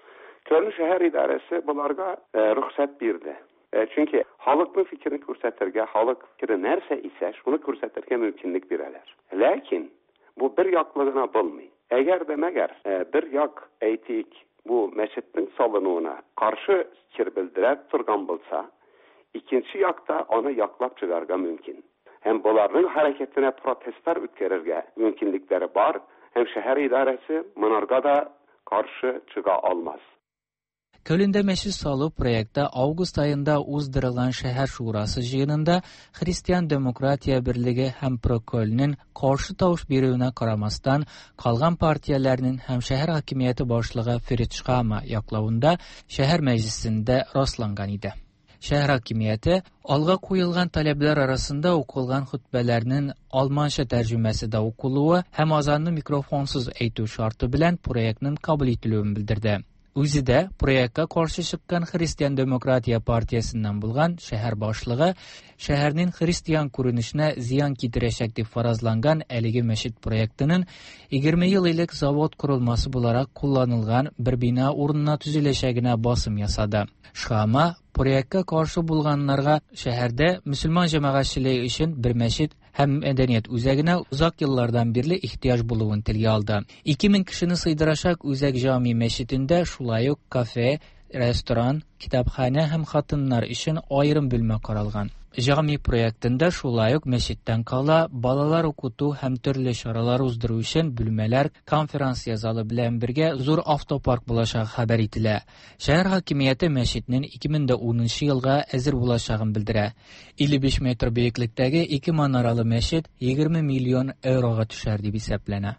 Köln шәһәр идарәсе буларга рөхсәт бирде. Чөнки халыкның фикерен күрсәтергә, халык фикере нәрсә исә, шуны күрсәтергә мөмкинлек бирәләр. Ләкин бу бер яклыгына булмый. Әгәр дә мәгәр бер як әйтик, бу мәчетнең салынуына каршы фикер белдерә торган булса, ikinci yakta onu yaklap çıkarga mümkün. Hem bunların hareketine protestler ütkərerge mümkünlikleri var. Hem şehir idaresi bunlarga da karşı çıga almaz. Kölünde meşis salı proyektdə avqust ayında uzdırılan şəhər şurası jığınında Hristiyan Demokratiya Birliği hem Prokol'nin qarşı tavuş berüyünə qaramasdan qalğan partiyalarının hem şəhər hakimiyyəti başlığı Ferit Şxama yaqlavında şəhər məclisində rastlanğan idi. Şəhər hakimiyyəti alğa qoyulğan tələblər arasında okulğan xutbələrinin Almanca tərcüməsi də okuluğu hem azanlı mikrofonsuz eytü şartı bilən proyektinin kabul edilüyünü bildirdi. Özü de proyektə qarşı çıqqan Hristiyan Demokratiya Partiyasından bulğan şəhər başlığı şəhərinin Hristiyan kurunuşuna ziyan kitirəcək deb farazlanğan əligi məşid proyektinin 20 yıl illik zavod kurulması bularaq kullanılğan bir bina urununa tüzüləcəginə basım yasadı. Şxama proyektə qarşı bulğanlarga şəhərdə Müslüman cəmaətçiliyi üçün bir məşid hem medeniyet üzerine uzak yıllardan beri ihtiyaç bulunduğunu tilge aldı. 2000 kişini sığdıracak Üzek Cami Meşidinde şulayık kafe, restoran, kitapxana hem xatınlar için ayrım bölme qaralğan. Cami proyektinde şulayık meşitten kala balalar okutu hem türlü şaralar uzdırı için bölmeler konferans yazalı bilen birge zor avtopark bulaşaq haber etile. Şehir hakimiyeti meşitinin 2010 yılga ezir bulaşağını bildire. 55 metr büyüklükteki 2 manaralı meşit 20 milyon euroga düşer diye hesaplana.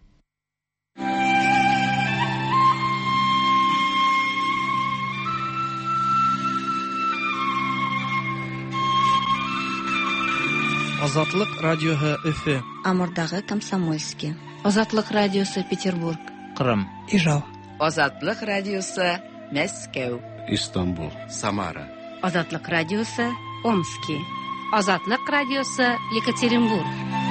Азатлык радиоһы Өфе. Амурдагы Комсомольский. Азатлык радиосы Петербург. Кырым. Ижау. Азатлык радиосы Мәскәү. Истанбул. Самара. Азатлык радиосы Омский. Азатлык радиосы Екатеринбург.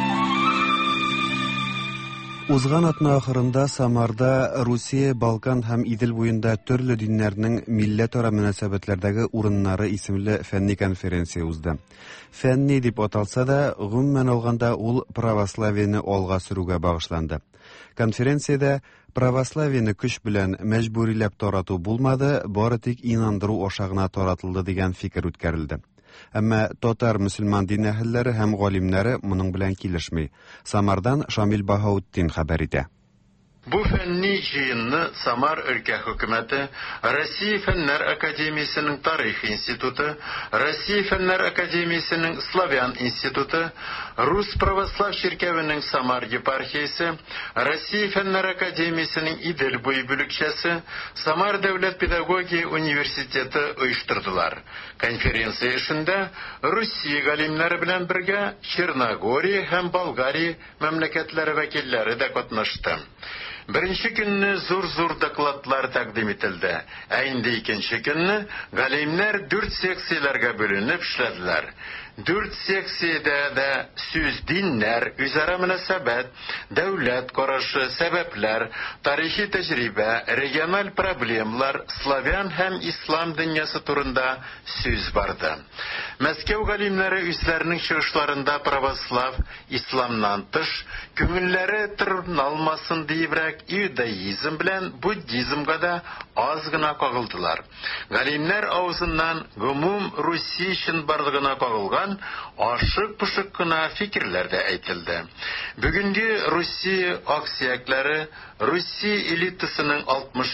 Узган атна ахырында Самарда Русия, Балкан һәм Идел буенда төрле диннәрнең милләтара мөнәсәбәтләрдәге урыннары исемле фәнни конференция узды. Фәнни дип аталса да, гомумән алганда ул православияне алга сөрүгә багышланды. Конференциядә православияне көч белән мәҗбүриләп тарату булмады, бары тик инандыру ашагына таратылды дигән фикер үткәрелде. Әмма татар мөселман дин әһелләре һәм галимнәре моның белән килешми. Самардан Шамил Баһаутдин хәбәр итә. Бу фәнни җыенны Самар өлкә хөкүмәте, Россия Фәннәр академиясенең Тарих институты, Россия Фәннәр академиясенең Славян институты, Рус православ чиркәвенең Самар епархиясе, Россия Фәннәр академиясенең Идел буе бүлекчәсе, Самар дәүләт педагогия университеты оештырдылар. Конференция эшендә Русия галимнәре белән бергә Черногория һәм Болгария мәмләкәтләре вәкилләре дә катнашты. Birinci günni zor dokladlar təqdim etildi. Инде ikinci günni galimler 4 seksiyalarga bölünüp işlediler. 4 seksiyada da söz dinler, üzara münasebet, devlet karşı sebepler, tarihi tecrübe, regional problemler, Slavyan hem İslam dünyası turunda söz vardı. Мәскәү галимнәре үзләренең чыгышларында православ, исламнан тыш, күңелләре тырналмасын диебрәк иудаизм белән буддизмга да аз гына кагылдылар. Галимнәр авызыннан гомум Русия өчен барлыгына кагылган ашык-пышык кына фикерләр дә әйтелде. Бүгенге Русия аксияклары Русия элитасының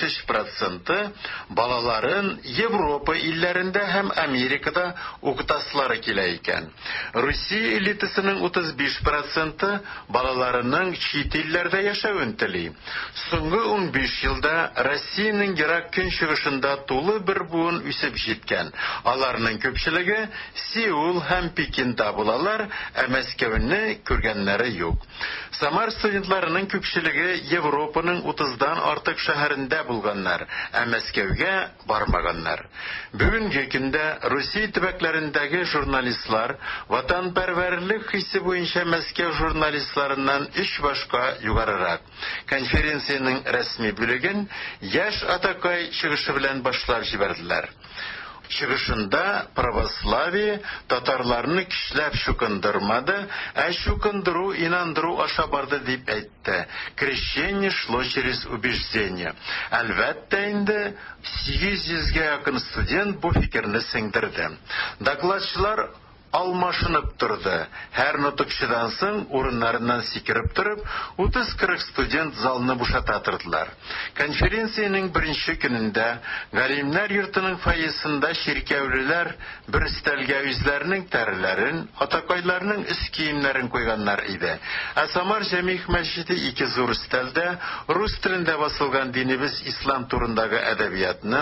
63% балаларын Европа илләрендә һәм Америкада укытасылары килә икән. Русия элитасының 35% балаларының чит илләрдә яшәвен тели. Соңгы 15 елда Россиянең ерак көнчыгышында тулы бер буын үсеп җиткән. Аларның күпчелеге Сеул һәм Пекинда булалар, ә Мәскәүне күргәннәре юк. Самар студентларының күпчелеге Европаның 30-дан артык шәһәрендә булганнар, ә Мәскәүгә бармаганнар. Бүгенге көндә Русия төбәкләрендәге журналистлар ватанпәрвәрлек хисе буенча Мәскәү журналистларыннан 3 башка югарырак. Конференциянең рәсми бүлеген яшь Атакай чыгышы белән башлап җибәрделәр. Чыгышында православие татарларны кишләп шукындырмады, шукындыру, инандыру аша барды дип әйтте. Крещение шло через убеждение. Әлбәттә инде 800-ге якын студент бу фикерне сеңдерде. Докладчылар алмашынып тұрды. Һәр нотыкчыдан соң урыннарыннан сикереп торып, 30-40 студент залны бушата тордылар. Конференцияның беренче көнендә галимнәр йортының фойесында ширкәүлеләр бер өстәлгә үзләренең тәреләрен, атакайларның үз киемнәрен куйганнар иде. Самар Җәмигъ мәчете 2 зур өстәлдә рус телендә басылган динебез ислам турындагы әдәбиятны,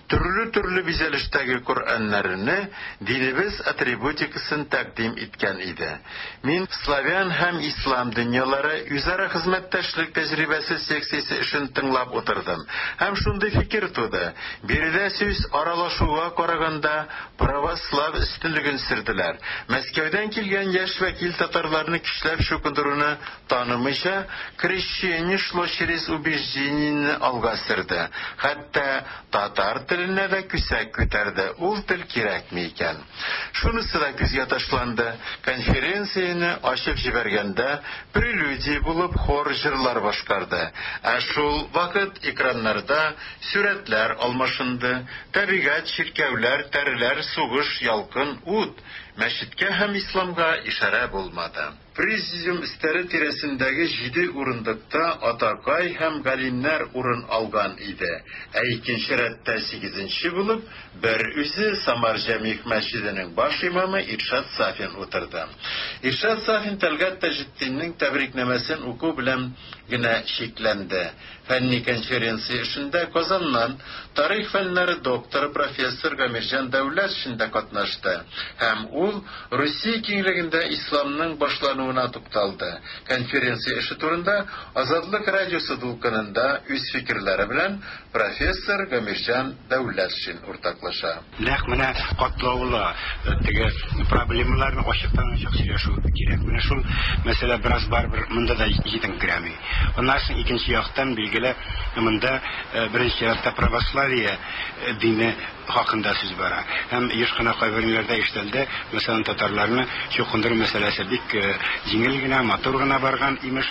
төрле бизәлештәге Коръәннәрне, динебез атрибутик тәкъдим иткән иде. Мин славян һәм ислам дөньялары үзара хезмәттәшлек тәҗрибәсе секциясе эшен тыңлап утырдым. Һәм шундый фикер туды. Биредә сүз аралашуга караганда православ өстенлеген сөрделәр. Мәскәүдән килгән яшь вәкил татарларны кишләп шукындыруны танымыйча, крещение шло через убеждение алга сөрде. Хәтта татар теленә дә күсәк күтәрде. Ул тел кирәкми икән. Шунысы да күзгә ташланды. Конференцияны ачып җибәргәндә прелюдия булып хор җырлар башкарды. Шул вакыт экраннарда сүрәтләр алмашынды. Табигать, чиркәүләр, тәреләр, сугыш, ялкын, ут. Мәчеткә һәм исламга ишара булмады. Президиум өстәле тирәсендәге 7 урындыкта атакай һәм галимнәр урын алган иде. Икенче рәттә 8-нче булып, бер үзе Самар Җәмигъ мәчетенең баш имамы Иршат Сафин утырды. Иршат Сафин Тәлгат Таҗетдиннең тәбрикнамәсен уку белән генә шикләнде. Фәнни конференция эшендә Казаннан тарих фәннәре докторы профессор Гамирҗан Дәүләтшин дә катнашты. Һәм ул Русия киңлегендә исламның башлануына тукталды. Конференция эше турында Азатлык радиосы дулкынында үз фикерләре белән профессор Гамирҗан Дәүләтшин уртаклаша. Нәкъ менә катлаулы теге проблемаларны ачыктан ачык сөйләшү кирәк. Менә шул мәсьәлә бераз барбер монда да җитенкерәми. Аннан соң икенче яктан билгеле монда беренче якта православие дине хакында сүз бара. Һәм еш кына кайберләрдә ишетелде, мәсәлән татарларны чукындыру мәсьәләсе бик җиңел генә, матур гына барган, имеш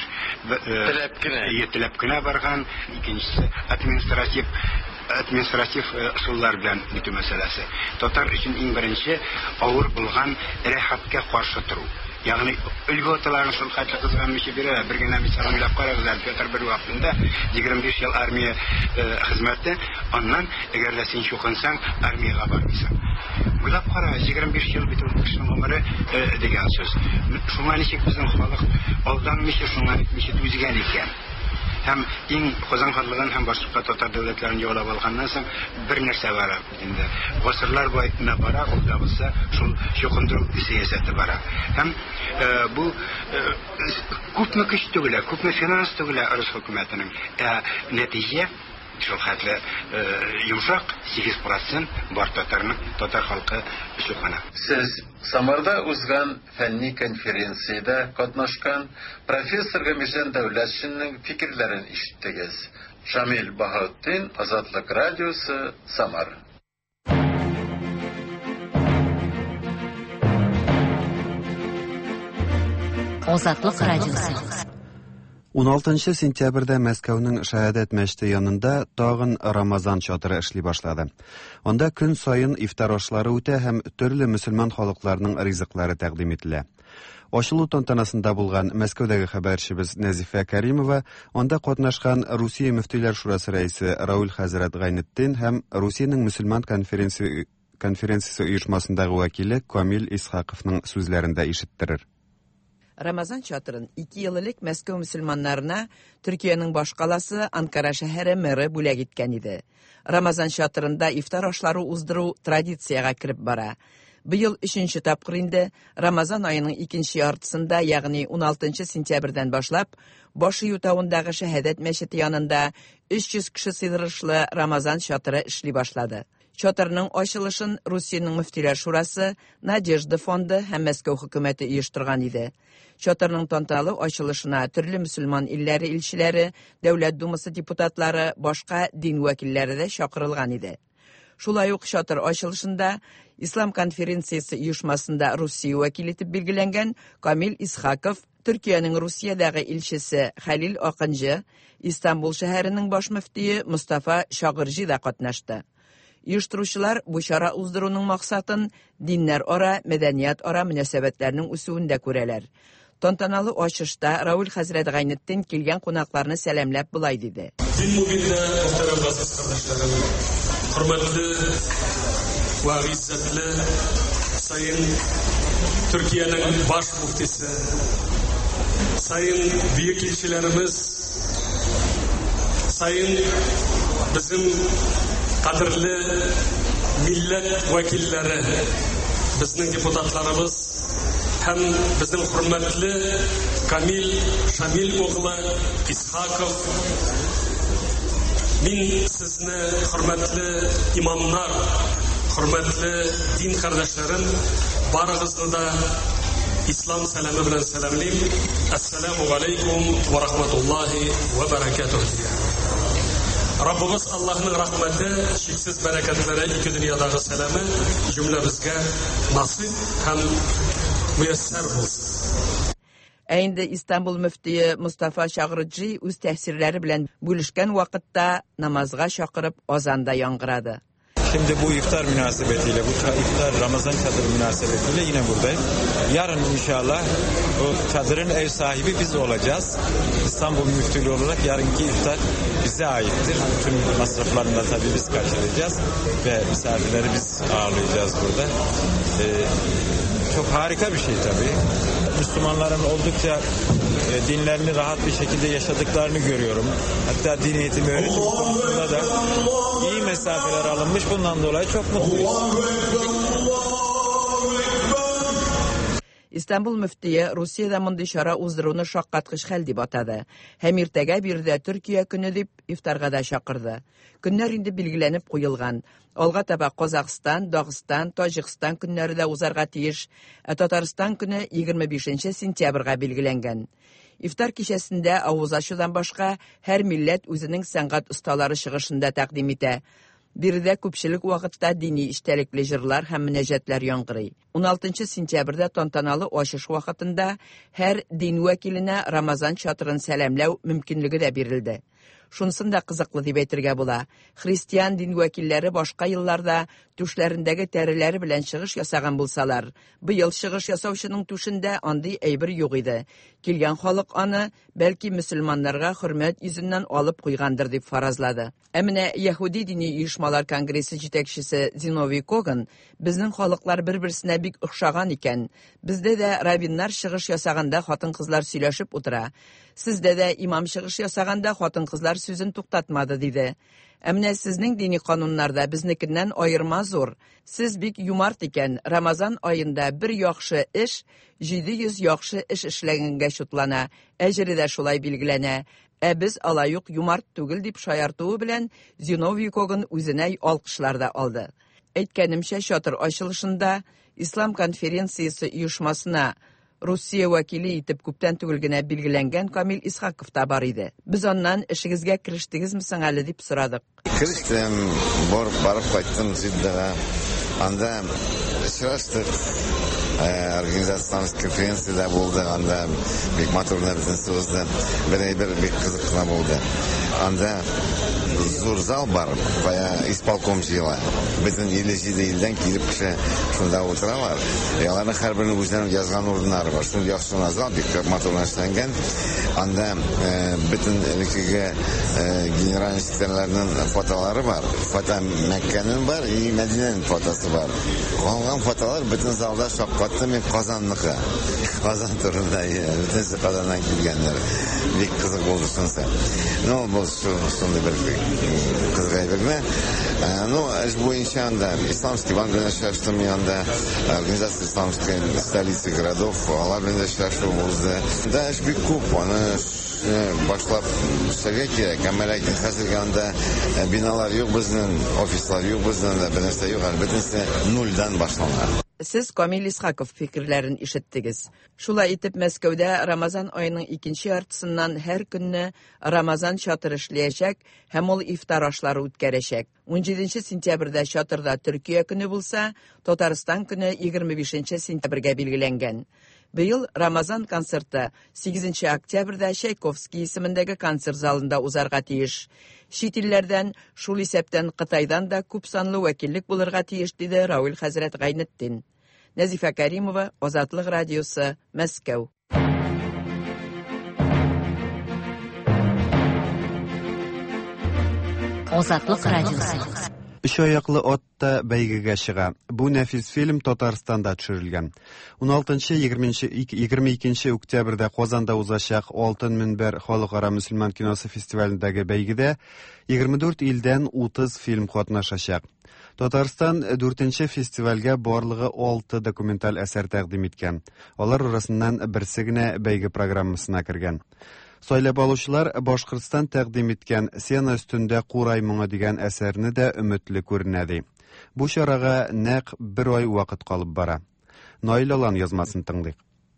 теләп кенә барган. Икенчесе административ ысуллар белән итү мәсьәләсе. Татар өчен иң беренче авыр булган рәхәткә каршы тору. Ягъни өлгөтләрне шул хәтле кызганмыйча бирә, бер генә мисал уйлап карагызлар, Петр бер вакытында 25 ел армия хезмәте, аннан әгәр дә син шукынсаң, армиягә бармыйсың. Уйлап кара, 25 ел бит ул кешенең гомере дигән сүз. Шуңа ничек безнең халык алданмыйча шуңа ничек үзгән икән. Һәм иң Казан ханлыгын һәм башка татар дәүләтләрен яулап алганнан соң бер нәрсә бара инде. Гасырлар буена бара, ул да булса шул шукындыру сәясәте бара. Һәм бу күпме көч түгелә, күпме финанс түгелә Рус хөкүмәтенең. Нәтиҗә шул хәтле йомшак 8% бар татар халкы шукана. Сез Самарда узган фәнни конференцияда катнашкан профессор Гамирҗан Дәүләтшиннең фикерләрен ишеттегез. Шамил Баһаутдин, Азатлык радиосы, Самар. Азатлык радиосы. 16 сентябрьдә Мәскәүнең Шәһадәт мәчете янында тагын Рамазан чатыры эшли башлады. Анда көн сайын ифтар ашлары үтә һәм төрле мөселман халыкларының ризыклары тәкъдим ителә. Ачылу тантанасында булган Мәскәүдәге хәбәрчебез Нәзифә Кәримова, анда катнашкан Русия мөфтиләр шурасы рәисе Рауль Хәзрәт Гайнетдин һәм Русиянең мөселман конференциясе оешмасындагы вәкиле Камил Исхаковның сүзләрендә ишеттерер. Рамазан чатырын 2 ел элек Мәскәү мөселманнарына Төркиянең баш каласы Анкара шәһәре мэры бүләк иткән иде. Рамазан чатырында ифтар ашлары уздыру традицияга кирип бара. Быел 3нче тапкыр инде Рамазан аеның 2нче яртысында, ягъни 16 сентябрьдән башлап, Башый утауындагы Шәһадәт мәчете янында 300 кеше сыйдырышлы Рамазан чатыры эшли башлады. Чатырның ачылышын Русиянең мөфтиләр шурасы, Надежда фонды һәм Мәскәү хөкүмәте оештырган иде. Чатырның тантаналы ачылышына төрле мөселман илләре илчеләре, дәүләт думасы депутатлары, башка дин вәкилләре дә чакырылган иде. Шулай ук чатыр ачылышында Ислам конференциясы оешмасында Русия вәкиле итеп билгеләнгән Камил Исхаков, Төркиянең Русиядәге илчесе Хәлил Акынҗы, Истанбул шәһәренең баш мөфтие Мустафа Шагырҗи да катнашты. Оештыручылар бу чара уздыруның максатын диннәр ара, мәдәният ара мөнәсәбәтләрнең үсүендә күрәләр. Тантаналы ачышта Рауль хәзрәт Гайнетдин килгән кунакларны сәламләп булай диде. Hürmetli ve izzetli Sayın Türkiye'nin baş muftisi, Sayın büyük ilçilerimiz, Sayın bizim kadirli millet vekilleri, bizim deputatlarımız, hem bizim hürmetli Kamil Şamil oğlu İshakov, Min sizni hürmetli imamlar, hürmetli din kardeşlerim, barınızı da İslam selamı bilen selamlayayım. Esselamu aleyküm ve rahmetullahi ve berekatuhu diye. Rabbimiz Allah'ın rahmeti, şeksiz bereketleri, iki dünyadaki selamı cümlemizge nasip hem müyesser bulsun. Әйнде İstanbul müftие Mustafa Şagırcı үз тәсирләре белән бүлешкән вакытта намазга чакырып азанда яңгырады. Şimdi bu iftar münasebetiyle, bu iftar Ramazan çadırı münasebetiyle yine buradayım. Yarın inşallah o çadırın ev sahibi biz olacağız. İstanbul müftülüğü olarak yarınki iftar bize aittir. Bütün masraflarını da tabii biz karşılayacağız ve misafirleri biz ağırlayacağız burada. Çok harika bir şey tabii. Müslümanların oldukça dinlerini rahat bir şekilde yaşadıklarını görüyorum. Hatta din eğitimi öğretim konusunda da iyi mesafeler alınmış. Bundan dolayı çok mutluyuz. İstanbul müftие Rusiyada мондый чара уздыруны шаккаткыч хәл дип атады. Һәм иртәгә бирдә Төркия көне дип ифтарга да чакырды. Көннәр инде билгеләнеп куелган. Алга таба Казакстан, Дагыстан, Таҗикстан көннәре дә узарга тиеш. Татарстан көне 25 сентябрьгә билгеләнгән. İftar кичәсендә авыз ачудан башка һәр милләт үзенең сәнгать осталары чыгышында тәкъдим итә. Бирдә күпчелек вакытта дини иштәлекле җырлар һәм мөнәҗәтләр яңгырый. 16 сентябрьдә тантаналы ачыш вакытында һәр дин вәкиленә Рамазан чатырын сәламләү мөмкинлеге дә бирелде. Шунсын да кызыклы дип әйтергә була. Христиан дин вәкилләре башка елларда түшләрендәге тәреләре белән чыгыш ясаган булсалар, быел чыгыш ясаучының түшендә андый әйбер юк иде. Килгән халык аны бәлки мөселманнарга хөрмәт йөзеннән алып куйгандыр дип фаразлады. Ә менә Яһуди дини оешмалар конгрессы җитәкчесе Зиновий Коган безнең халыклар бер-берсенә бик охшаган икән. Бездә дә раввиннар чыгыш ясаганда хатын-кызлар сөйләшеп утыра. Сездә дә имам чыгыш ясаганда хатын-кызлар сүзен туктатмады диде. Ә менә сезнең дини кануннарда безнекеннән аерма зур. Сез бик юмарт икән. Рамазан аенда бер яхшы эш 700 яхшы эш эшләгәнгә шутлана. Әҗре дә шулай билгеләнә. Ә без алай ук юмарт түгел дип шаяртуы белән Зиновий Коган үзенә алкышлар да алды. Әйткәнемчә, чатыр ачылышында Ислам конференциясы оешмасына Русия вәкиле итеп күптән түгел генә билгеләнгән Камил Исхаков та бар иде. Без аннан эшегезгә кирештегезме соң әле дип сорадык. Кирештем, барып кайттым Җиддәгә. Анда очраштык. Организациялар конференцияда булды, анда бик матурлар безнең сүздә. Бер бик кызыклы булды. Анда зур зал бар, бая исполком җыела. Безнең 57 илдән килеп кеше шунда утыралар. Аларның һәрберенең үзләренең язган урыннары бар. Шундый яхшы зал, бик матурлаштырган. Анда бөтен элекеге генераль секретарьләрнең фотолары бар. Фото Мәккәнең бар, и Мәдинәнең фотосы бар. Калган фотолар бөтен залда шаккатты, мен Казанныкы. Казан турында, бөтен Казаннан килгәннәр. Бик кызык булды шунысы. Ну, бу шундай бер кызгайдыгы. Ну, эш буенча анда исламский банк белән эшләштем янда, организация исламской столицы городов, алар белән эшләшү булды. Да, эш бик күп, аны башлап эшләргә кирәк. Әмәләки хәзерге анда биналар юк безнең, офислар юк безнең, бер нәрсә юк, бөтенсе нулдан башлана. Сез Камил Исхаков фикерләрен ишеттегез. Шулай итеп, Мәскәүдә Рамазан аеның 2нче яртысыннан һәр көнне Рамазан чатыры эшләячәк һәм ул ифтар ашлары үткәрәчәк. 17 сентябрьдә чатырда Төркия көне булса, Татарстан көне 25 сентябрьгә билгеләнгән. Быел Рамазан концерты 8 октябрьдә Чайковский исемендәге концерт залында узарга тиеш. Чит илләрдән, шул исәптән Кытайдан да күп санлы вәкиллек булырга тиеш, диде Рауил хәзрәт Гайнетдин. Нәзифә Кәримова, Азатлык радиосы, Мәскәү. Азатлык радиосы. Үч аяклы ат та бәйгегә чыга. Бу нәфис фильм Татарстанда төшерелгән. 16-22 октябрьдә Казанда узачак Алтын мөнбәр халыкара мөселман киносы фестивалендәге бәйгедә 24 илдән 30 фильм катнашачак. Татарстан 4нче фестивальгә барлыгы 6 документаль әсәр тәкъдим иткән. Алар арасыннан берсе генә бәйге программасына кергән. Сайлап алучылар Башкортстан тәкъдим иткән «Сена өстендә курай моңы» дигән әсәрне дә өметле күренә ди. Бу чарага нәкъ 1 ай вакыт калып бара. Наил Алан язмасын тыңдыйк.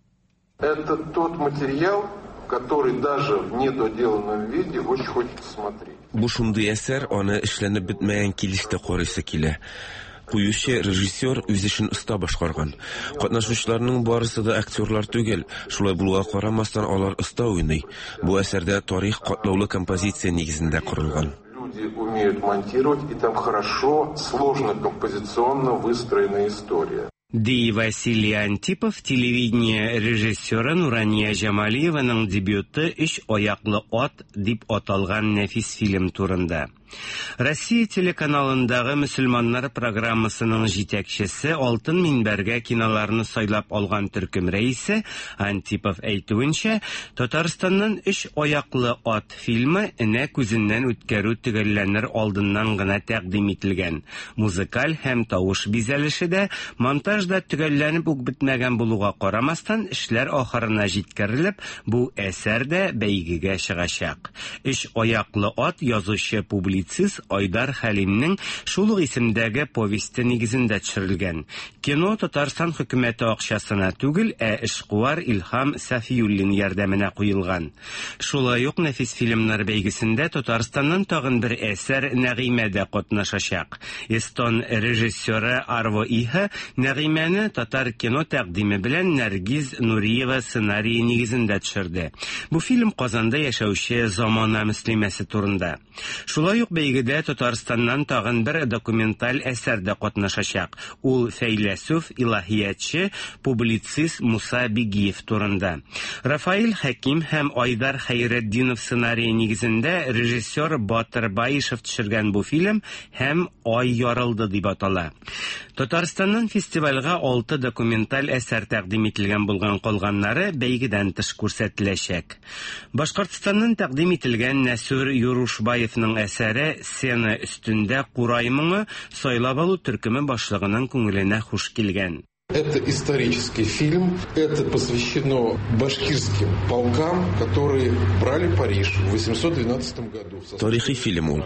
Это тот материал, который даже в недоделанном виде очень хочется смотреть. Бу шундый әсәр, аны эшләнеп бетмәгән килештә карыйсы килә. Куючы режиссер үз эшен оста башкарган. Катнашучыларның барысы да актерлар түгел. Шулай булуга карамастан алар оста уйный. Бу әсәрдә тарих катлаулы композиция нигезендә корылган. Люди умеют монтировать, и там хорошо, сложно композиционно выстроена история. Ди Василий Антипов, телевидение режиссера Нурания Жамалиеваның дебюты «Үч аяклы ат» дип аталган нәфис фильм турында. Россия телеканалындагы мөселманнар программасының җитәкчесе Алтын минбәргә киноларны сайлап алган төркем рәисе Антипов әйтүенчә, Татарстаннан «Үч аяклы ат» фильмы энә күзеннән үткәрү төгәлләнер алдыннан гына тәкъдим ителгән. Музыкаль һәм тавыш бизәлеше дә монтажда төгәлләнеп үк бетмәгән булуга карамастан, эшләр ахырына җиткерелеп, бу әсәр дә бәйгегә чыгачак. «Үч аяклы ат» язучы публицист Айдар Хәлимнең шул ук исемдәге повесте нигезендә төшерелгән. Кино Татарстан хөкүмәте акчасына түгел, эшкуар Илһам Сафиуллин ярдәменә куелган. Шулай ук нәфис фильмнар бәйгесендә Татарстаннан тагын бер әсәр Нәгыймә дә катнашачак. Эстон режиссеры Арво Иха Нәгыймәне татар кино тәкъдиме белән Нәргиз Нуриева сценарий нигезендә төшерде. Бу фильм Казанда яшәүче замана мөслимәсе турында. Шулай ук бәйгедә Татарстаннан тагын бер документаль әсәр дә катнашачак. Ул фәйләсүф, илаһиятчы, публицист Муса Бигиев турында. Рафаил Хәким һәм Айдар Хәйретдинов сценарий нигезендә режиссер Батыр Баишев төшергән бу фильм һәм Ай ярылды дип атала. Татарстаннан фестивальгә 6 документаль әсәр тәкъдим ителгән булган, калганнары бәйгедән тыш күрсәтеләчәк. Башкортстаннан тәкъдим ителгән Нәсүр Юрушбаевның әсәре «Сена өстендә курай моңы» сайлап алу төркеме башлыгының күңеленә хуш килгән. Это исторический фильм, это посвящено башкирским полкам, которые брали Париж в 812 году. Тарихи фильм ул.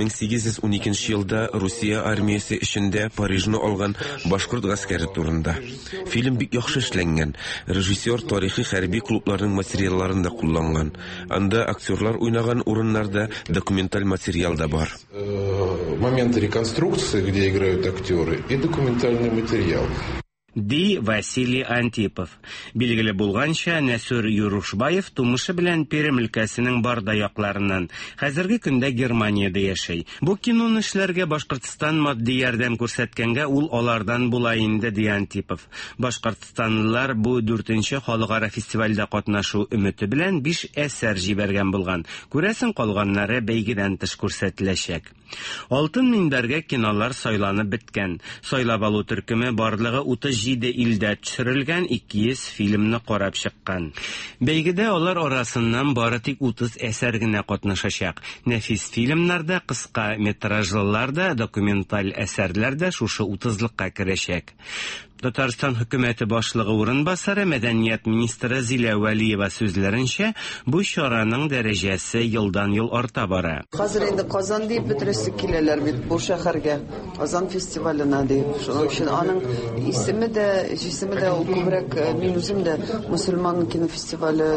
1812 елда Русия армиясе эчендә Парижны алган башкорт гаскәре турында. Фильм бик яхшы эшләнгән. Режиссер тарихи хәрби клубларның материалларын да кулланган. Анда актерлар уйнаган урыннарда документаль материал да бар. Моменты реконструкции, где играют актеры, и документальный материал. Ди Василий Антипов. Билгеле булганча, Нәсүр Юрушбаев тумышы белән Пермь өлкәсенең барда якларыннан, хәзерге көндә Германиядә яшәй. Бу киноны эшләргә Башкортстан матди ярдәм күрсәткәнгә ул алардан була инде, ди Антипов. Башкортстанлылар бу 4нче халыкара фестивальдә катнашу өмете белән 5 әсәр җибәргән булган. Күрәсең, калганнары бәйгедән тыш күрсәтеләчәк. Алтын минбәргә кинолар сайланып беткән. Сайлап алу төркеме барлыгы 37 илдә төшерелгән 200 фильмны карап чыккан. Бәйгедә алар арасыннан бары тик 30 әсәр генә катнашачак. Нәфис фильмнарда, кыска метражлыларда, документаль әсәрләрдә шушы 30-лыкка керәчәк. Татарстан хөкүмәте башлыгы урынбасары мәдәният министры Зилә Вәлиева сүзләренчә, бу чараның дәрәҗәсе елдан-ел арта бара. Хәзер инде Казан дип бетерәсе киләләр бит бу шәһәргә. Казан фестиваленә дип. Шуның өчен аның исеме дә ул күбрәк мин үзем дә мусульман кинофестивале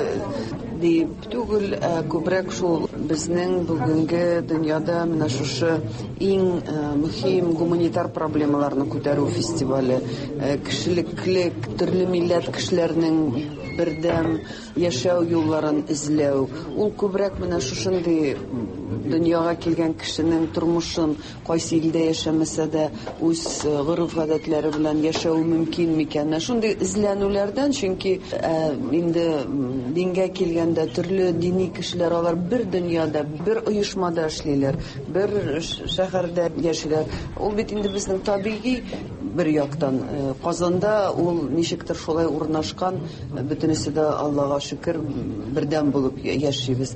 дип түгел, күбрәк шул безнең бүгенге дөньяда менә шушы иң мөһим гуманитар проблемаларны күтәрү фестивале. Кешелеклек, төрле милләт кешеләрнең бердәм яшәү юлларын эзләү. Ул күбрәк менә шушындый дөньяга килгән кешенең тормышын кайсы илдә яшәмәсә дә үз гореф-гадәтләре белән яшәү мөмкин микән? Шундый эзләнүләрдән, чөнки инде дингә килгәндә төрле дини кешеләр алар бер дөньяда, бер оешмада эшлиләр, бер шәһәрдә яшиләр. Ул бит инде безнең табигый бер яктан. Казанда ул ничектер шулай урнашкан, бөтенесе дә Аллага шөкер бердәм булып яшибез.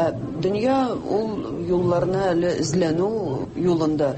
Дөнья ул юлларны әле эзләнү юлында.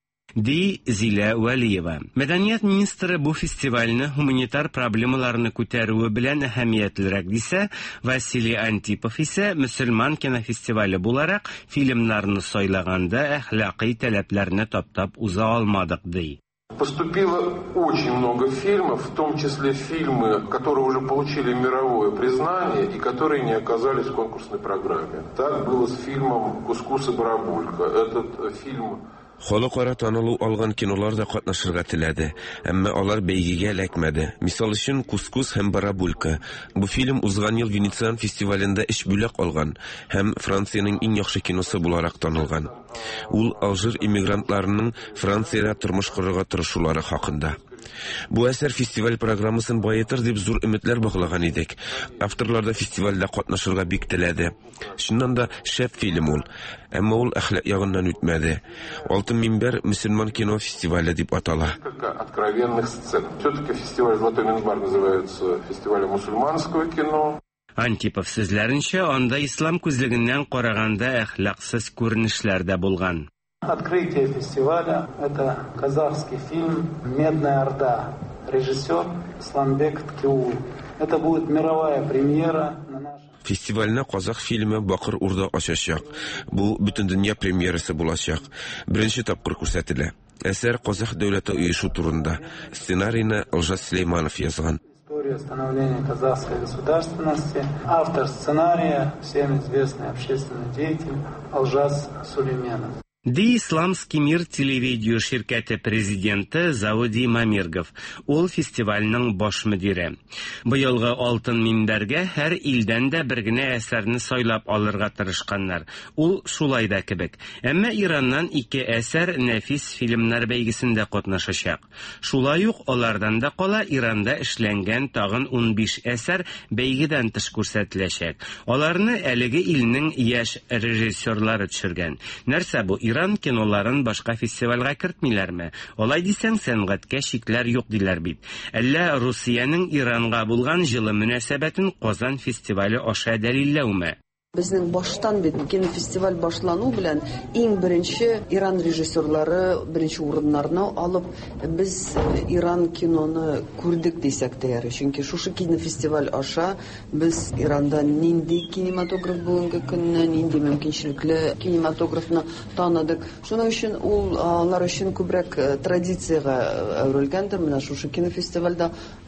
Ди Зилә Вәлиева. Мәдәният министры бу фестивальне гуманитар проблемаларны күтәрүе белән әһәмиятлерәк дисә, Василий Антипов исә мөселман кинофестивале буларак фильмнарны сайлаганда әхлакый таләпләрне таптап уза алмадык ди. Поступило очень много фильмов, в том числе фильмы, которые уже получили мировое признание и которые не оказались в конкурсной программе. Так было с фильмом «Кускус и барабулька». Этот фильм... Халыкара танылу алган кинолар да катнашырга теләде, әмма алар бәйгегә эләкмәде. Мисал өчен «Кускус һәм барабулька». Бу фильм узган ел Венециан фестивалендә 3 бүләк алган һәм Франциянең иң яхшы киносы буларак танылган. Ул Алжир иммигрантларының Франциядә тормыш корырга тырышулары хакында. Бу әсәр фестиваль программасын байытыр дип зур өметләр баглаган идек. Авторлар да фестивальдә катнашырга бик теләде. Шуннан да шәп фильм ул, әмма ул әхлак ягыннан үтмәде. Алтын минбәр мөселман кино фестивале дип атала. Откровенных сцен. Все-таки фестиваль «Золотой минбар» называется фестивалем мусульманского кино. Антипов сүзләренчә, анда ислам күзлегеннән караганда әхлаксыз күренешләр дә булган. Открытие фестиваля – это казахский фильм «Медная Орда», режиссер Исламбек Ткеул. Это будет мировая премьера на нашем... Фестивальне казах фильмы Бакыр Урда ачачак. Бу бүтән дөнья премьерасы булачак. Беренче тапкыр күрсәтелә. Әсәр казах дәүләте оешу турында. Сценарийны Алжас Слейманов язган. История становления казахской государственности. Автор сценария, всем известный общественный деятель Алжас Сулейменов. Ди Исламский мир телевидео ширкәте президенты Зауди Мамиргов. Ул фестивальның баш мөдире. Быелгы алтын минбәргә һәр илдән дә бер генә әсәрне сайлап алырга тырышканнар. Ул шулай да кебек. Әмма Ираннан 2 әсәр нәфис фильмнар бәйгесендә катнашачак. Шулай ук алардан да кала Иранда эшләнгән тагын 15 әсәр бәйгедән тыш күрсәтеләчәк. Аларны әлеге илнең яшь режиссерлары төшергән. Нәрсә бу? Иран киноларын башка фестивальгә кертмиләрме? Алай дисәң, сәнгатькә шикләр юк диләр бит. Әллә Русиянең Иранга булган җылы мөнәсәбәтен Казан фестивале аша дәлилләүме? Безнең баштан бит кинофестиваль башлану белән иң беренче Иран режиссерлары беренче урыннарны алып, без Иран киноны күрдек дисәк тә ярый. Чөнки шушы кинофестиваль аша без Иранда нинди кинематограф бүгенге көннән нинди мөмкинчелекле кинематографны таныдык. Шуның өчен ул алар өчен күбрәк традициягә әверелгәндер. Менә шушы кинофестивальдә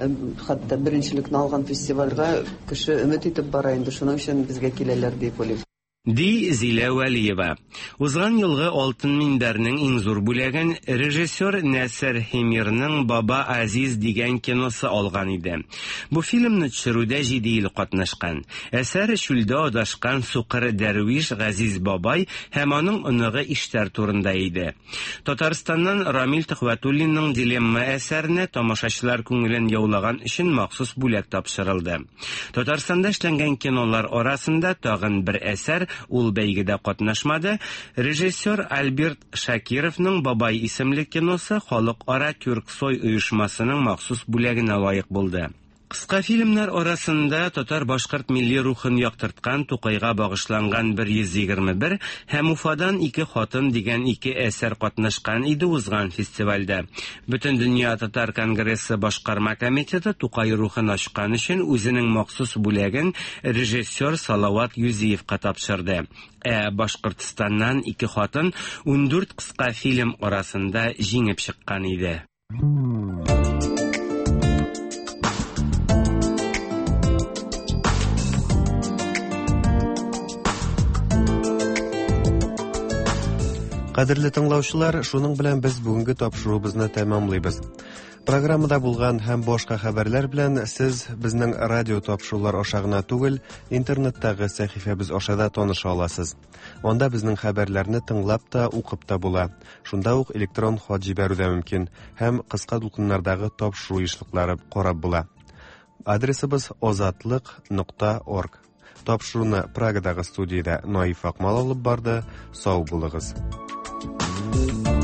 хәтта беренчелекне алган фестивальгә кеше өмет итеп бара инде. Шуның өчен безгә киләләр. Ди Зилә Вәлиева. Узган елгы алтын минбәрнең иң зур бүләген режиссер Нәсер Хемирның Баба Азиз дигән киносы алган иде. Бу фильмны төшерүдә 7 ел катнашкан. Әсәр шүлдә адашкан сукыр дәрвиш Газиз бабай һәм аның оныгы Иштәр турында иде. Татарстаннан Рамил Төхвәтуллинның Дилемма әсәренә тамашачылар күңелен яулаган өчен махсус бүләк тапшырылды. Татарстанда эшләнгән кинолар арасында тагын бер әсәр ул бәйгедә катнашмады. Режиссер Альберт Шакировның Бабай исемле киносы халыкара Тюрксой оешмасының махсус бүләгенә лаек булды. Кыска фильмнар арасында татар башкорт милли рухын яктырткан Тукайга багышланган 121 һәм Уфадан 2 хатын дигән 2 әсәр катнашкан иде узган фестивальдә. Бөтен дөнья татар конгрессы башкарма комитеты Тукай рухын ачкан өчен үзенең махсус бүләген режиссер Салават Юзиевка тапшырды. Башкортстаннан 2 хатын 14 кыска фильм арасында җиңеп чыккан иде. Кадерле тыңлаучылар, шуның белән без бүгенге тапшыруыбызны тәмамлыйбыз. Программада булган һәм башка хәбәрләр белән сез безнең радио тапшырулар аша гына түгел, интернеттагы сәхифәбез аша да таныша аласыз. Анда безнең хәбәрләрне тыңлап та, укып та була. Шунда ук электрон хат җибәрү дә мөмкин һәм кыска дулкыннардагы тапшыру эшлекләре карап була. Адресыбыз ozatliq.org. Тапшыруны Прагадагы студиядә Наиф Акмал алып барды. Сау булыгыз.